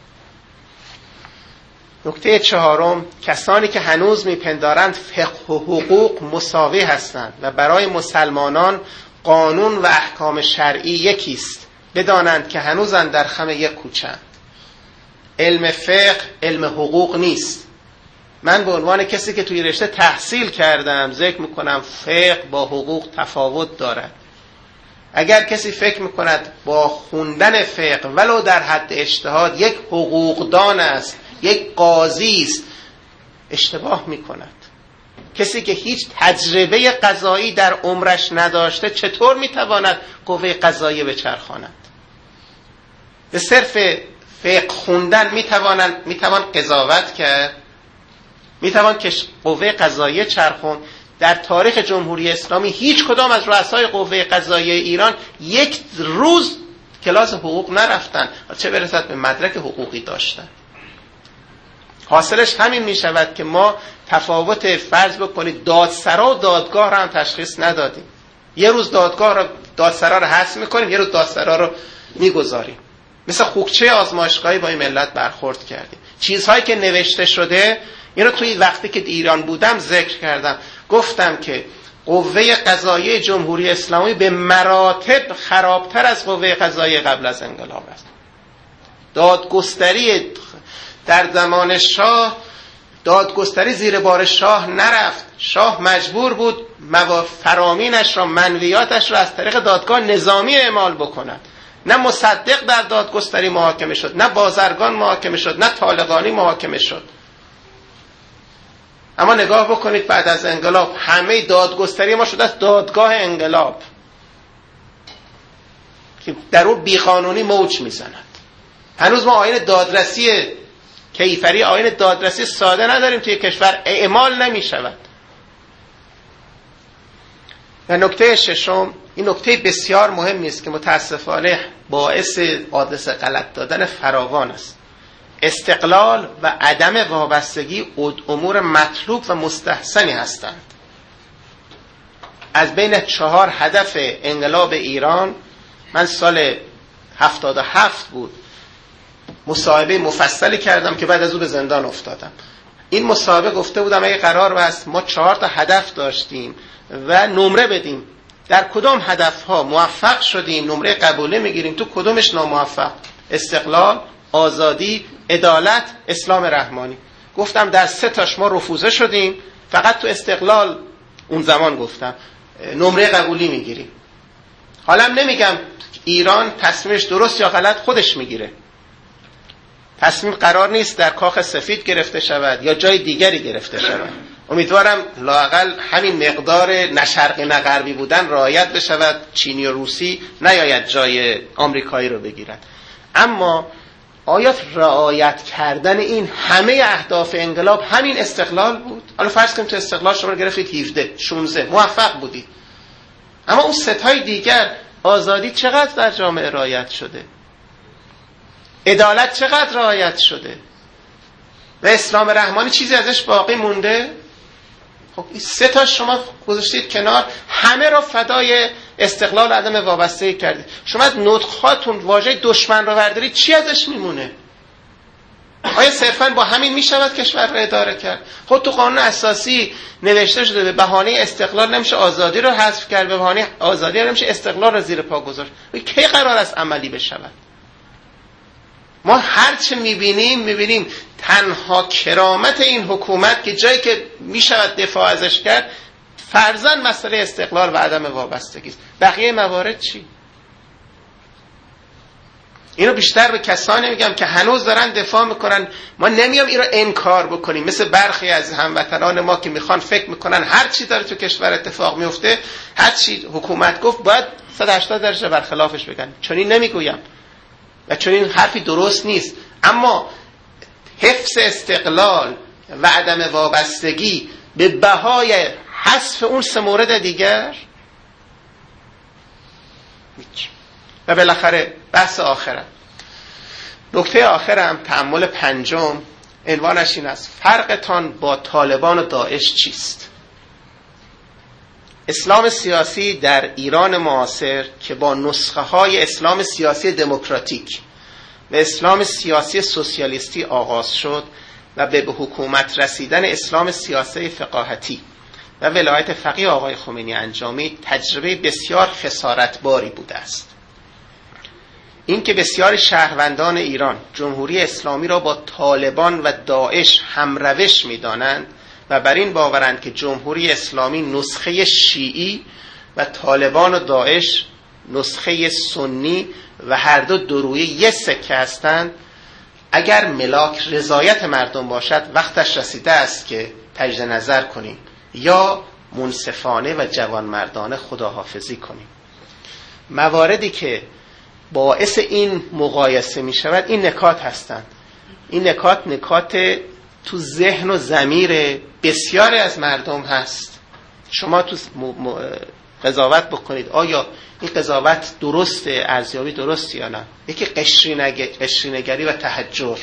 نکته چهارم، کسانی که هنوز میپندارند فقه و حقوق مساوی هستند و برای مسلمانان قانون و احکام شرعی یکیست، بدانند که هنوز در خم یک کوچه‌اند. علم فقه علم حقوق نیست. من به عنوان کسی که توی رشته تحصیل کردم ذکر میکنم فقه با حقوق تفاوت دارد. اگر کسی فکر میکند با خوندن فقه ولو در حد اجتهاد یک حقوقدان است، یک قاضی است، اشتباه میکند. کسی که هیچ تجربه قضایی در عمرش نداشته چطور میتواند قوه قضاییه بچرخاند؟ به صرف فقه خوندن میتوانند میتوان قضاوت کرد، میتوان که قوه قضاییه چرخون. در تاریخ جمهوری اسلامی هیچ کدام از رؤسای قوه قضاییه ایران یک روز کلاس حقوق نرفتن، چه برسد به مدرک حقوقی داشتن. حاصلش همین میشود که ما تفاوت فرض بکنید دادسرا و دادگاه را هم تشخیص ندادیم. یه روز دادگاه را دادسرا را حذف میکنیم، یه روز دادسرا رو میگذاریم. مثل خوکچه آزمایشگاهی با این ملت برخورد کردیم. چیزهایی که نوشته شده، این رو توی وقتی که ایران بودم ذکر کردم، گفتم که قوه قضاییه جمهوری اسلامی به مراتب خرابتر از قوه قضاییه قبل از انقلاب است. دادگستری در زمان شاه، دادگستری زیر بار شاه نرفت. شاه مجبور بود فرامینش را، منویاتش را از طریق دادگاه نظامی اعمال بکند. نه مصدق در دادگستری محاکمه شد، نه بازرگان محاکمه شد، نه طالقانی محاکمه شد. اما نگاه بکنید بعد از انقلاب همه دادگستری ما شده است دادگاه انقلاب که در اون بیقانونی موج میزند. هنوز ما آیین دادرسی کیفری، آیین دادرسی ساده نداریم توی کشور، اعمال نمی شود. و نکته ششم، این نکته بسیار مهمی است که متاسفانه باعث حادث غلط دادن فراوان است. استقلال و عدم وابستگی امور مطلوب و مستحسنی هستند. از بین چهار هدف انقلاب ایران، من سال هفتاد و هفت بود مصاحبه مفصلی کردم که بعد از او به زندان افتادم. این مصاحبه گفته بودم اگه قرار است ما چهار تا هدف داشتیم و نمره بدیم، در کدام هدف ها موفق شدیم نمره قبوله میگیریم، تو کدومش ناموفق؟ استقلال، آزادی، عدالت، اسلام رحمانی. گفتم در سه تاش ما رفوزه شدیم، فقط تو استقلال اون زمان گفتم نمره قبولی میگیریم. حالا نمیگم ایران تصمیمش درست یا غلط، خودش میگیره. تصمیم قرار نیست در کاخ سفید گرفته شود یا جای دیگری گرفته شود. امیدوارم لااقل همین مقدار نه شرقی نه غربی بودن رعایت بشود، چینی و روسی نیاید جای آمریکایی رو بگیرد. اما آیا رعایت کردن این همه اهداف انقلاب همین استقلال بود؟ حالا فرض کنیم تو استقلال شما گرفتید هفده شانزده، موفق بودید، اما اون ستای دیگر، آزادی چقدر در جامعه رعایت شده؟ عدالت چقدر رعایت شده؟ و اسلام رحمانی چیزی ازش باقی مونده؟ خب این سه تا شما گذاشتید کنار، همه را فدای استقلال و عدم وابستگی کردید. شما از نطق‌هاتون واژه دشمن رو بردارید، چی ازش میمونه؟ آیا صرفاً با همین میشود کشور را اداره کرد؟ خود تو قانون اساسی نوشته شده به بهانه استقلال نمیشه آزادی رو حذف کرد، به بهانه آزادی نمیشه استقلال رو زیر پا گذاشت. کی قرار است عملی بشود؟ ما هر چه میبینیم میبینیم تنها کرامت این حکومت که جایی که میشود دفاع ازش کرد فرضاً مسئله استقلال و عدم وابستگی است. بقیه موارد چی؟ اینو بیشتر به کسانی میگم که هنوز دارن دفاع میکنن. ما نمیام این رو انکار بکنیم، مثل برخی از هموطنان ما که میخوان فکر میکنن هر چی داره تو کشور اتفاق میفته، هر چی حکومت گفت باید صد و هشتاد درجه برخلافش بگن. چون این نمیگویم و چون این حرفی درست نیست. اما حفظ استقلال و عدم وابستگی به بهای حذف اون سه مورد دیگر. و بالاخره بحث آخرم، نکته آخرم، تأمل پنجم، عنوانش این است: فرقتان با طالبان و داعش چیست؟ اسلام سیاسی در ایران معاصر که با نسخه های اسلام سیاسی دموکراتیک و اسلام سیاسی سوسیالیستی آغاز شد و به حکومت رسیدن اسلام سیاسی فقاهتی و ولایت فقیه آقای خمینی انجامید، تجربه بسیار خسارتباری بوده است. این که بسیار شهروندان ایران جمهوری اسلامی را با طالبان و داعش همروش می‌دانند و بر این باورند که جمهوری اسلامی نسخه شیعی و طالبان و داعش نسخه سنی و هر دو درویه یک سکه هستند، اگر ملاک رضایت مردم باشد وقتش رسیده است که تجدید نظر کنیم یا منصفانه و جوانمردانه خداحافظی کنیم. مواردی که باعث این مقایسه می شود این نکات هستند. این نکات نکات تو ذهن و ضمیر بسیاری از مردم هست. شما تو قضاوت بکنید آیا این قضاوت درسته، ارزیابی درسته یا نه. یکی قشرینگری و تحجر.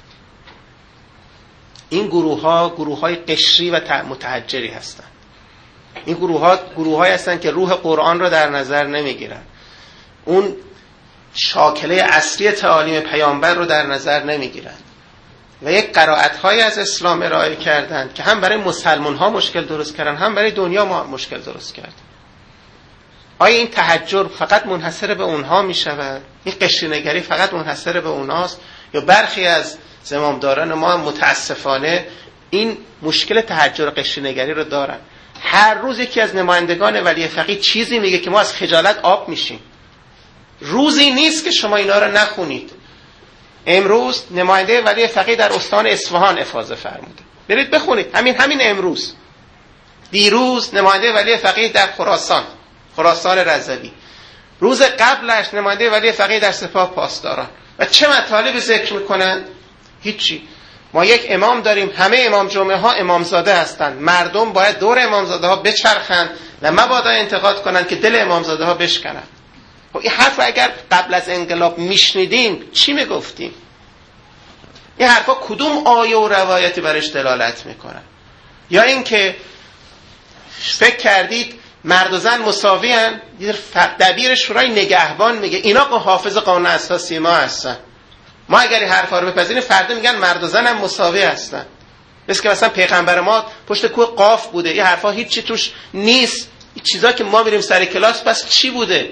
این گروه ها گروه های قشری و متحجری هستند. این گروه ها گروه های هستند که روح قرآن را در نظر نمی گیرن، اون شاکله اصلی تعالیم پیامبر رو در نظر نمی گیرن و یک قرائت های از اسلام ارائه کردند که هم برای مسلمان ها مشکل درست کردن، هم برای دنیا ما مشکل درست کردن. آیا این تحجر فقط منحصر به اونها می شود؟ این قشرینگری فقط منحصر به اونهاست؟ یا برخی از زمامداران ما متاسفانه این مشکل تحجر و قشرینگری رو دارن؟ هر روز یکی از نمایندگان ولی فقیه چیزی میگه که ما از خجالت آب میشیم. روزی نیست که شما اینا رو نخونید. امروز نماینده ولی فقیه در استان اصفهان افاضه فرموده، برید بخونید. همین همین امروز. دیروز نماینده ولی فقیه در خراسان، خراسان رضوی. روز قبلش نماینده ولی فقیه در سپاه پاسداران. و چه مطالبی ذکر میکنن؟ هیچی. ما یک امام داریم، همه امام جمعه ها امامزاده هستند. مردم باید دور امامزاده ها بچرخند و مبادا انتقاد کنند که دل امامزاده ها بشکنند. این حرف اگر قبل از انقلاب میشنیدیم چی میگفتیم؟ این حرفا کدوم آیه و روایتی برش دلالت میکنن؟ یا اینکه فکر کردید مرد و زن مساوی هن؟ دبیر شورای نگهبان میگه اینا حافظ قانون اساسی ما هستن، ما اگر این حرفا رو بپذیریم فردا میگن مرد و زن هم مساوی هستن. مثل که مثلا پیغمبر ما پشت کوه قاف بوده، این حرفا هیچی توش نیست. این چیزا که ما میریم سر کلاس پس چی بوده؟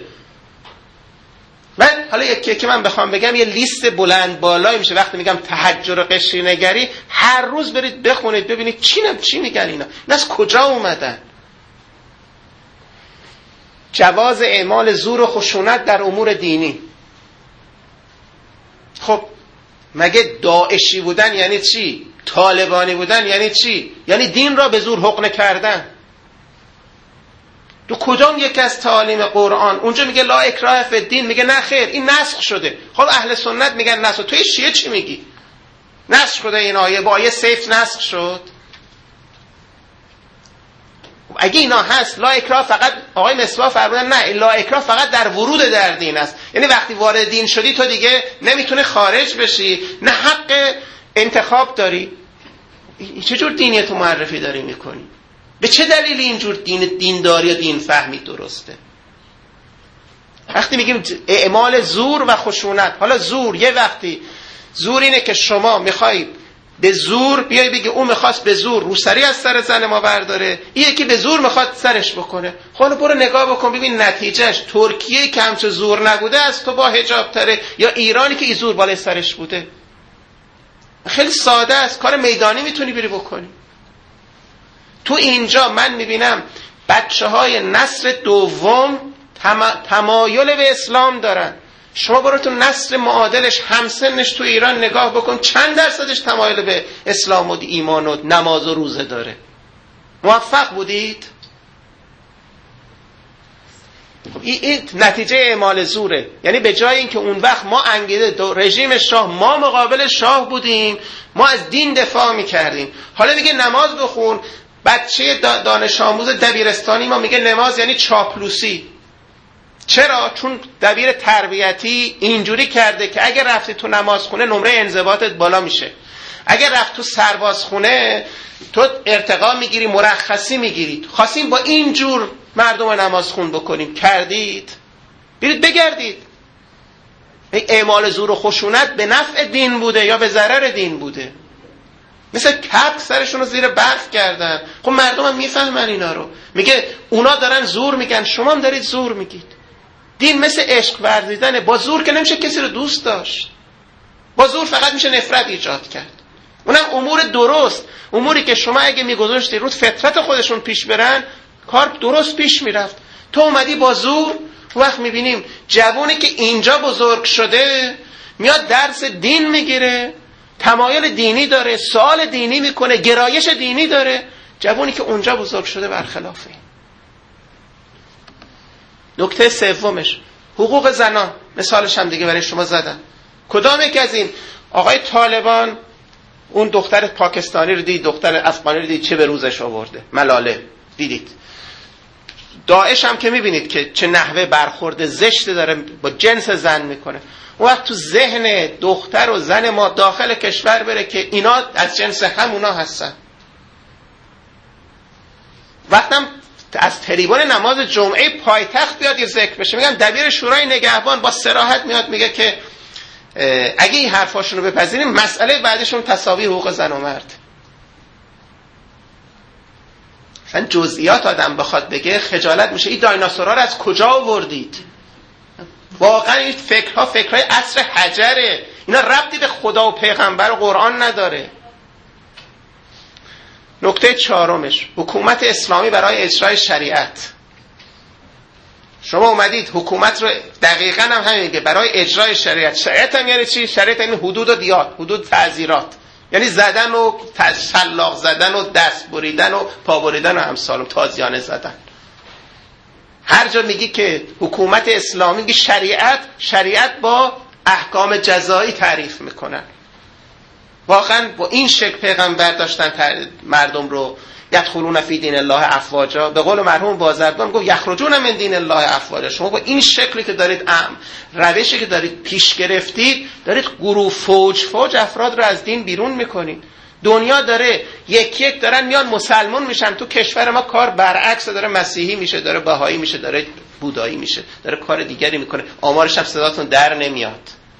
من حالا یکی که من بخوام بگم یه لیست بلند بالایی میشه. وقتی میگم تحجر و قشرینگری، هر روز برید بخونید ببینید چی نم چی میگن اینا. اینا از کجا اومدن؟ جواز اعمال زور و خشونت در امور دینی. خب مگه داعشی بودن یعنی چی؟ طالبانی بودن یعنی چی؟ یعنی دین را به زور حقن کردن. تو کدام یکی از تعالیم قرآن اونجا میگه لا اکراه فی الدین؟ میگه نه خیر این نسخ شده. خب اهل سنت میگن نسخ. توی شیعه چی میگی؟ نسخ شده این آیه، با آیه سیف نسخ شد. اگه اینا هست لا اکراه فقط آقای مصباح فرمودن نه، لا اکراه فقط در ورود در دین است. یعنی وقتی وارد دین شدی تو دیگه نمیتونه خارج بشی، نه حق انتخاب داری. چجور دینی تو معرفی داری میکنی؟ به چه دلیلی اینجور دین دینداری یا دین فهمی درسته؟ وقتی میگیم اعمال زور و خشونت، حالا زور یه وقتی زور اینه که شما میخوای به زور بیای بگی اون میخواست به زور روسری از سر زن ما برداره، این یکی به زور میخواد سرش بکنه. حالا برو نگاه بکن ببین نتیجهش ترکیه که همچه زور نبوده از تو با حجاب تره، یا ایرانی که ای زور بالای سرش بوده. خیلی ساده است، کار میدانی میتونی بری بکنی. تو اینجا من میبینم بچه های نسل دوم تمایل به اسلام دارن. شما برو تو نسل معادلش همسنش تو ایران نگاه بکن، چند درصدش تمایل به اسلام و ایمان و نماز و روزه داره؟ موفق بودید؟ این نتیجه اعمال زوره. یعنی به جای اینکه اون وقت ما انگیزه رژیم شاه، ما مقابل شاه بودیم، ما از دین دفاع میکردیم، حالا میگه نماز بخون. بچه دانش آموز دبیرستانی ما میگه نماز یعنی چاپلوسی. چرا؟ چون دبیر تربیتی اینجوری کرده که اگر رفتی تو نمازخونه نمره انضباطت بالا میشه، اگر رفت تو سربازخونه تو ارتقا میگیری، مرخصی میگیری. خواستیم با این جور مردم رو نمازخون بکنیم، کردید؟ برید بگردید. اعمال زور و خشونت به نفع دین بوده یا به ضرر دین بوده؟ مثل کپ سرشون رو زیر برف کردن. خب مردم هم میفهمن اینا رو. میگه اونا دارن زور میگن، شما هم دارید زور میگید. دین مثل عشق ورزیدنه. با زور که نمیشه کسی رو دوست داشت، با زور فقط میشه نفرت ایجاد کرد. اونم امور درست، اموری که شما اگه میگذاشتی رو فطرت خودشون پیش برن، کار درست پیش میرفت. تو اومدی با زور. وقت میبینیم جوانی که اینجا بزرگ شده میاد درس دین میگیره، تمایل دینی داره، سوال دینی میکنه، گرایش دینی داره. جوانی که اونجا بزرگ شده برخلافه. نکته سومش حقوق زنان. مثالش هم دیگه برای شما زدم. کدام یک از این؟ آقای طالبان اون دختر پاکستانی رو دید، دختر افغانی رو دید، چه به روزش آورده؟ ملاله دیدید. داعش هم که میبینید که چه نحوه برخورد زشت داره با جنس زن میکنه. اون وقت تو ذهن دختر و زن ما داخل کشور بره که اینا از جنس همونا هستن. وقتم از تریبون نماز جمعه پایتخت بیاد یه ذکر بشه، میگم دبیر شورای نگهبان با صراحت میاد میگه که اگه این حرفاشون رو بپذیریم مسئله بعدشون تساوی حقوق زن و مرد. مثلا جزئیات آدم بخواد بگه خجالت میشه. این دایناسورها رو از کجا آوردید؟ واقعا این فکرها فکرهای عصر حجره. اینا ربطی به خدا و پیغمبر و قرآن نداره. نکته چهارمش حکومت اسلامی برای اجرای شریعت. شما اومدید حکومت رو دقیقاً هم همین میگه برای اجرای شریعت. شریعت هم یعنی چی؟ شریعت یعنی حدود و دیات، حدود تعزیرات، یعنی زدن و شلاق زدن و دست بریدن و پا بریدن و امثال تازیانه زدن. هر جا میگی که حکومت اسلامی میگه شریعت، شریعت با احکام جزایی تعریف میکنن. واقعا با این شکل پیغمبر داشتن مردم رو یدخلون فی دین الله افواجا. به قول مرحوم بازرگان گفت یخرجون من دین الله افواجا. شما با این شکلی که دارید ام روشی که دارید پیش گرفتید، دارید گروه فوج فوج افراد رو از دین بیرون میکنید. دنیا داره یک یک دارن میان مسلمان میشن. تو کشور ما کار برعکس داره، مسیحی میشه، داره بهایی میشه، داره بودایی میشه، داره کار دیگری میکنه. آمارش هم صداتون در نمیاد.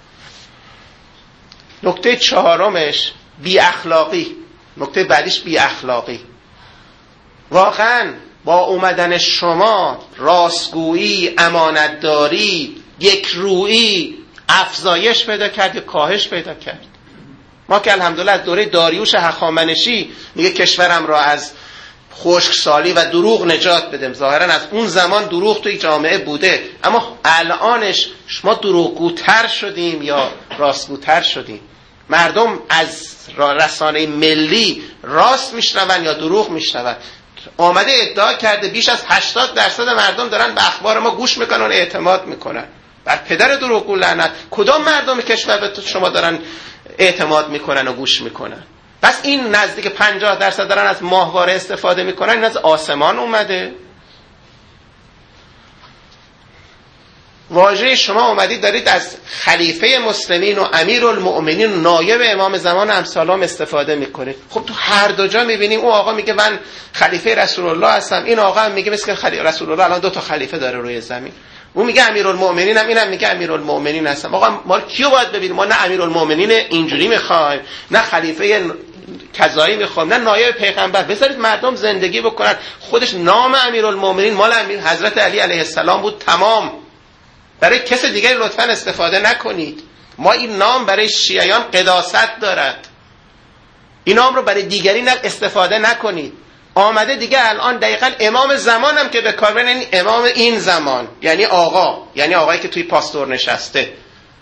نکته چهارمش بی اخلاقی. نکته بعدیش بی اخلاقی. واقعا با اومدن شما راستگویی، امانتداری، یک رویی افزایش پیدا کرد یا کاهش پیدا کرد؟ ما که الحمدلله از دوره داریوش هخامنشی میگه کشورم را از خشکسالی و دروغ نجات بدم. ظاهرا از اون زمان دروغ توی جامعه بوده، اما الانش ما دروغگوتر شدیم یا راستگوتر شدیم؟ مردم از رسانه ملی راست میشنون یا دروغ میشنون؟ آمده ادعا کرده بیش از هشتاد درصد مردم دارن به اخبار ما گوش میکنن و اعتماد میکنن. بر پدر دروغگو لعنت. کدام مردم کشور به شما دارن اعتماد میکنن و گوش میکنن؟ بس این نزدیک پنجاه درصد دارن از ماهواره استفاده میکنن. این از آسمان اومده. واژه شما اومدید دارید از خلیفه مسلمین و امیرالمؤمنین و نایب امام زمان امثالام استفاده میکنید. خب تو هر دو جا میبینیم اون آقا میگه من خلیفه رسول الله هستم، این آقا هم میگه مثل خلیفه رسول الله الان دو تا خلیفه داره روی زمین. اون میگه امیرالمؤمنین هم، اینم میگه امیرالمؤمنین هستم. آقا ما کیو باید ببینیم؟ ما نه امیرالمؤمنین اینجوری میخوایم، نه خلیفه کذایی میخوایم، نه نایب پیغمبر. بذارید مردم زندگی بکنن. خودش نام امیرالمؤمنین مال امیر حضرت علی علیه السلام بود. تمام. برای کس دیگری لطفاً استفاده نکنید. ما این نام برای شیعیان قداست دارد. این نام رو برای دیگری استفاده نکنید. آمده دیگه الان دقیقاً امام زمانم که به کار برن، امام این زمان یعنی آقا، یعنی آقایی که توی پاستور نشسته،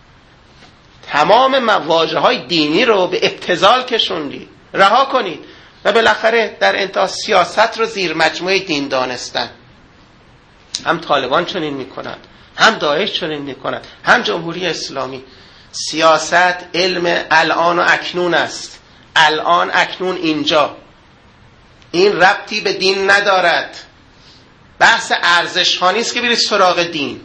تمام واژه های دینی رو به ابتذال کشوندی. رها کنید. و بالاخره در انتها سیاست رو زیر مجموعه دین دانستن. هم طالبان چنین میکنند، هم داعش چنین میکند، هم جمهوری اسلامی. سیاست علم الان و اکنون است. الان اکنون اینجا. این ربطی به دین ندارد. بحث ارزش ها نیست که برید سراغ دین.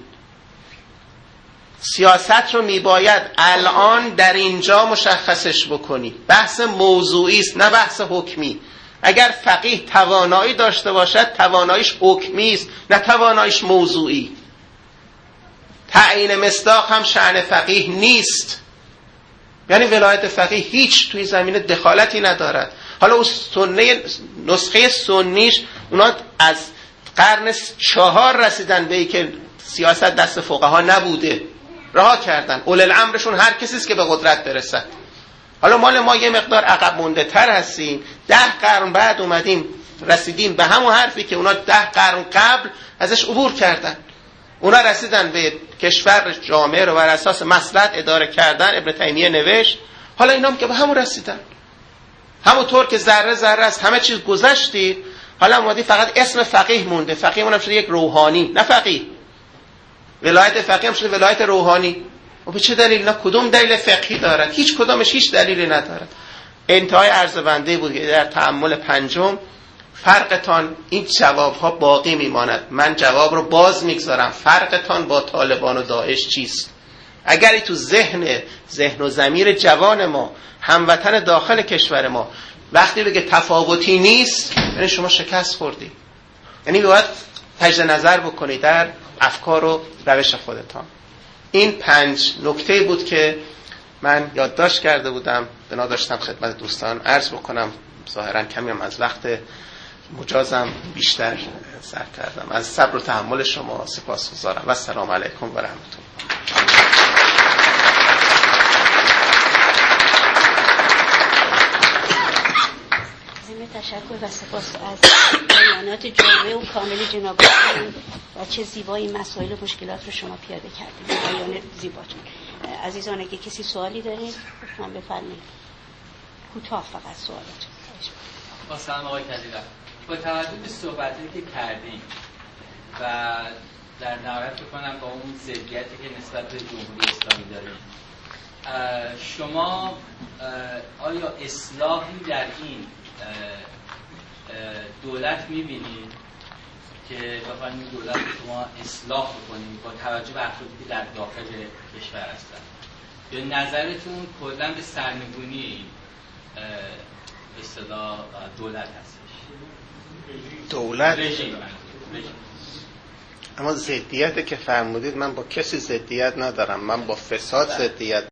سیاست رو میباید الان در اینجا مشخصش بکنی. بحث موضوعی است نه بحث حکمی. اگر فقیه توانایی داشته باشد تواناییش حکمی است نه تواناییش موضوعی. تعیین مصداق هم شأن فقیه نیست. یعنی ولایت فقیه هیچ توی زمینه دخالتی ندارد. حالا اون سنه نسخه سنیش اونا از قرن چهار رسیدن به ای که سیاست دست فقها نبوده، رها کردن. اول الامرشون هر کسی است که به قدرت برسد. حالا مال ما یه مقدار عقب مونده تر هستیم. ده قرن بعد اومدیم رسیدیم به همون حرفی که اونا ده قرن قبل ازش عبور کردن. اونا رسیدن به کشور جامعه رو بر اساس مصلحت اداره کردن. ابن تیمیه نوشت. حالا اینا هم که به همون رسیدن. همونطور که ذره ذره از همه چیز گذشتید، حالا اومدی فقط اسم فقیه مونده. فقیه اونم شده یک روحانی، نه فقیه. ولایت فقیه هم شده ولایت روحانی. و به چه دلیل؟ نه کدوم دلیل فقهی دارد؟ هیچ کدامش هیچ دلیلی ندارد. انتهای عرض بنده بود که در تأمل پنجم فرقتان، این جوابها باقی میماند. من جواب رو باز میگذارم. فرقتان با طالبان و داعش چیست؟ اگری تو ذهن ذهن و ضمیر جوان ما، هموطن داخل کشور ما، وقتی بگه تفاوتی نیست، یعنی شما شکست خوردی. یعنی باید تجدید نظر بکنید در افکار و روش خودتان. این پنج نکته بود که من یادداشت کرده بودم، بنا داشتم خدمت دوستان عرض بکنم. ظاهرا کمی هم از وقت مجازم بیشتر سر کردم. از صبر و تحمل شما سپاسگزارم و السلام علیکم و رحمت الله. تشکر و سپاس از بیانات جامع و کامل جناب و چه زیبایی مسائل و مشکلات رو شما پیاده کردید. بیان زیباتون. عزیزان اگه کسی سوالی دارید لطفاً بفرمایید. کوتاه فقط سوالاتون. با سلام آقای کدیرم. با توجه به صحبتی که کردیم و در نهایت بکنم با اون ضدیتی که نسبت به جمهوری اسلامی داریم، شما آیا اصلاحی در این دولت می‌بینید که بخواید این دولت شما اصلاح بکنید با توجه به افرادی که در داخل کشور هستند؟ یا نظرتون کلاً به سرنگونی به اصطلاح دولت هستش؟ دولت رژیم. اما ضدیت که فرمودید، من با کسی ضدیت ندارم. من با فساد ضدیت